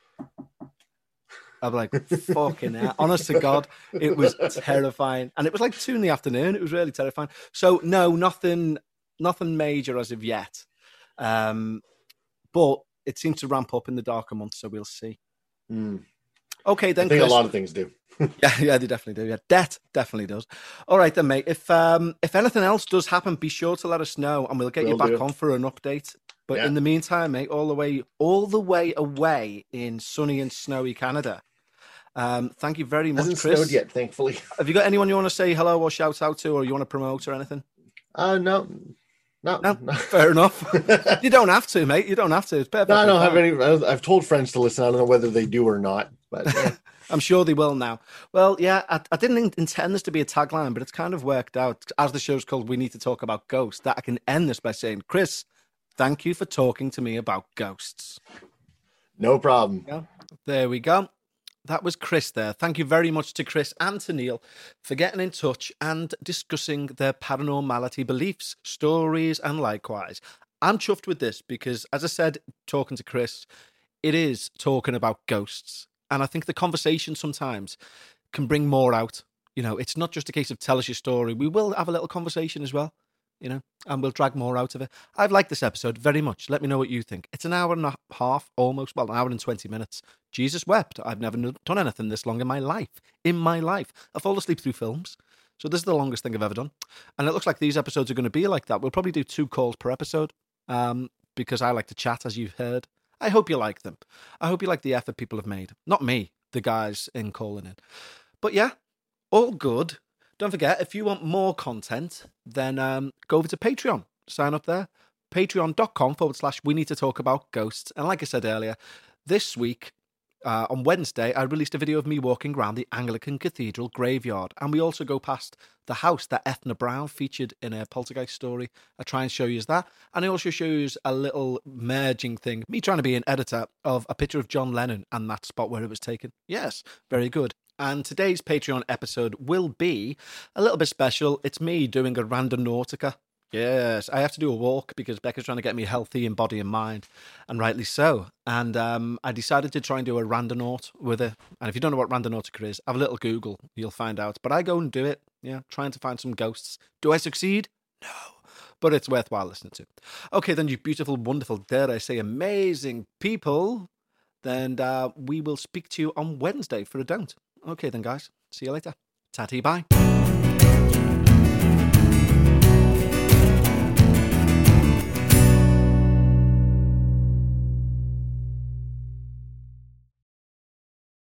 I'm like, fucking hell. Honest to God, it was terrifying. And it was like two in the afternoon. It was really terrifying. So, no, nothing nothing major as of yet. Um, but it seems to ramp up in the darker months, so we'll see. Mm. Okay, then, I think Chris. a lot of things do. yeah, yeah, they definitely do. Yeah, debt definitely does. All right, then, mate. If um, if anything else does happen, be sure to let us know, and we'll get Will you back do. on for an update. But Yeah. in the meantime, mate, all the way, all the way away in sunny and snowy Canada. Um, thank you very much, Hasn't Chris. snowed yet, thankfully. Have you got anyone you want to say hello or shout out to, or you want to promote or anything? Uh, no, no, No, no. fair enough. You don't have to, mate. You don't have to. It's perfect. No, I don't have any. I've told friends to listen. I don't know whether they do or not, but yeah. I'm sure they will now. Well, yeah, I, I didn't intend this to be a tagline, but it's kind of worked out. As the show's called We Need to Talk About Ghosts, that I can end this by saying, Chris, thank you for talking to me about ghosts. No problem. Yeah, there we go. That was Chris there. Thank you very much to Chris and to Neil for getting in touch and discussing their paranormality beliefs, stories, and likewise. I'm chuffed with this because, as I said, talking to Chris, it is talking about ghosts. And I think the conversation sometimes can bring more out. You know, it's not just a case of tell us your story. We will have a little conversation as well, you know, and we'll drag more out of it. I've liked this episode very much. Let me know what you think. It's an hour and a half, almost, well, an hour and twenty minutes. Jesus wept. I've never done anything this long in my life. In my life. I fall asleep through films. So this is the longest thing I've ever done. And it looks like these episodes are going to be like that. We'll probably do two calls per episode um, because I like to chat, as you've heard. I hope you like them. I hope you like the effort people have made. Not me, the guys in calling in. But yeah, all good. Don't forget, if you want more content, then um, go over to Patreon. Sign up there. Patreon.com forward slash we need to talk about ghosts. And like I said earlier, this week, uh, on Wednesday, I released a video of me walking around the Anglican Cathedral graveyard. And we also go past the house that Ethna Brown featured in a Poltergeist story. I try and show you that. And I also show you a little merging thing, me trying to be an editor of a picture of John Lennon and that spot where it was taken. Yes, very good. And today's Patreon episode will be a little bit special. It's me doing a Randonautica. Yes, I have to do a walk because Becca's trying to get me healthy in body and mind, and rightly so. And um, I decided to try and do a randonaut with her. And if you don't know what Randonautica is, have a little Google. You'll find out. But I go and do it, yeah, trying to find some ghosts. Do I succeed? No. But it's worthwhile listening to. Okay, then, you beautiful, wonderful, dare I say, amazing people. Then uh, we will speak to you on Wednesday for a don't. Okay then, guys. See you later. Tatty, bye.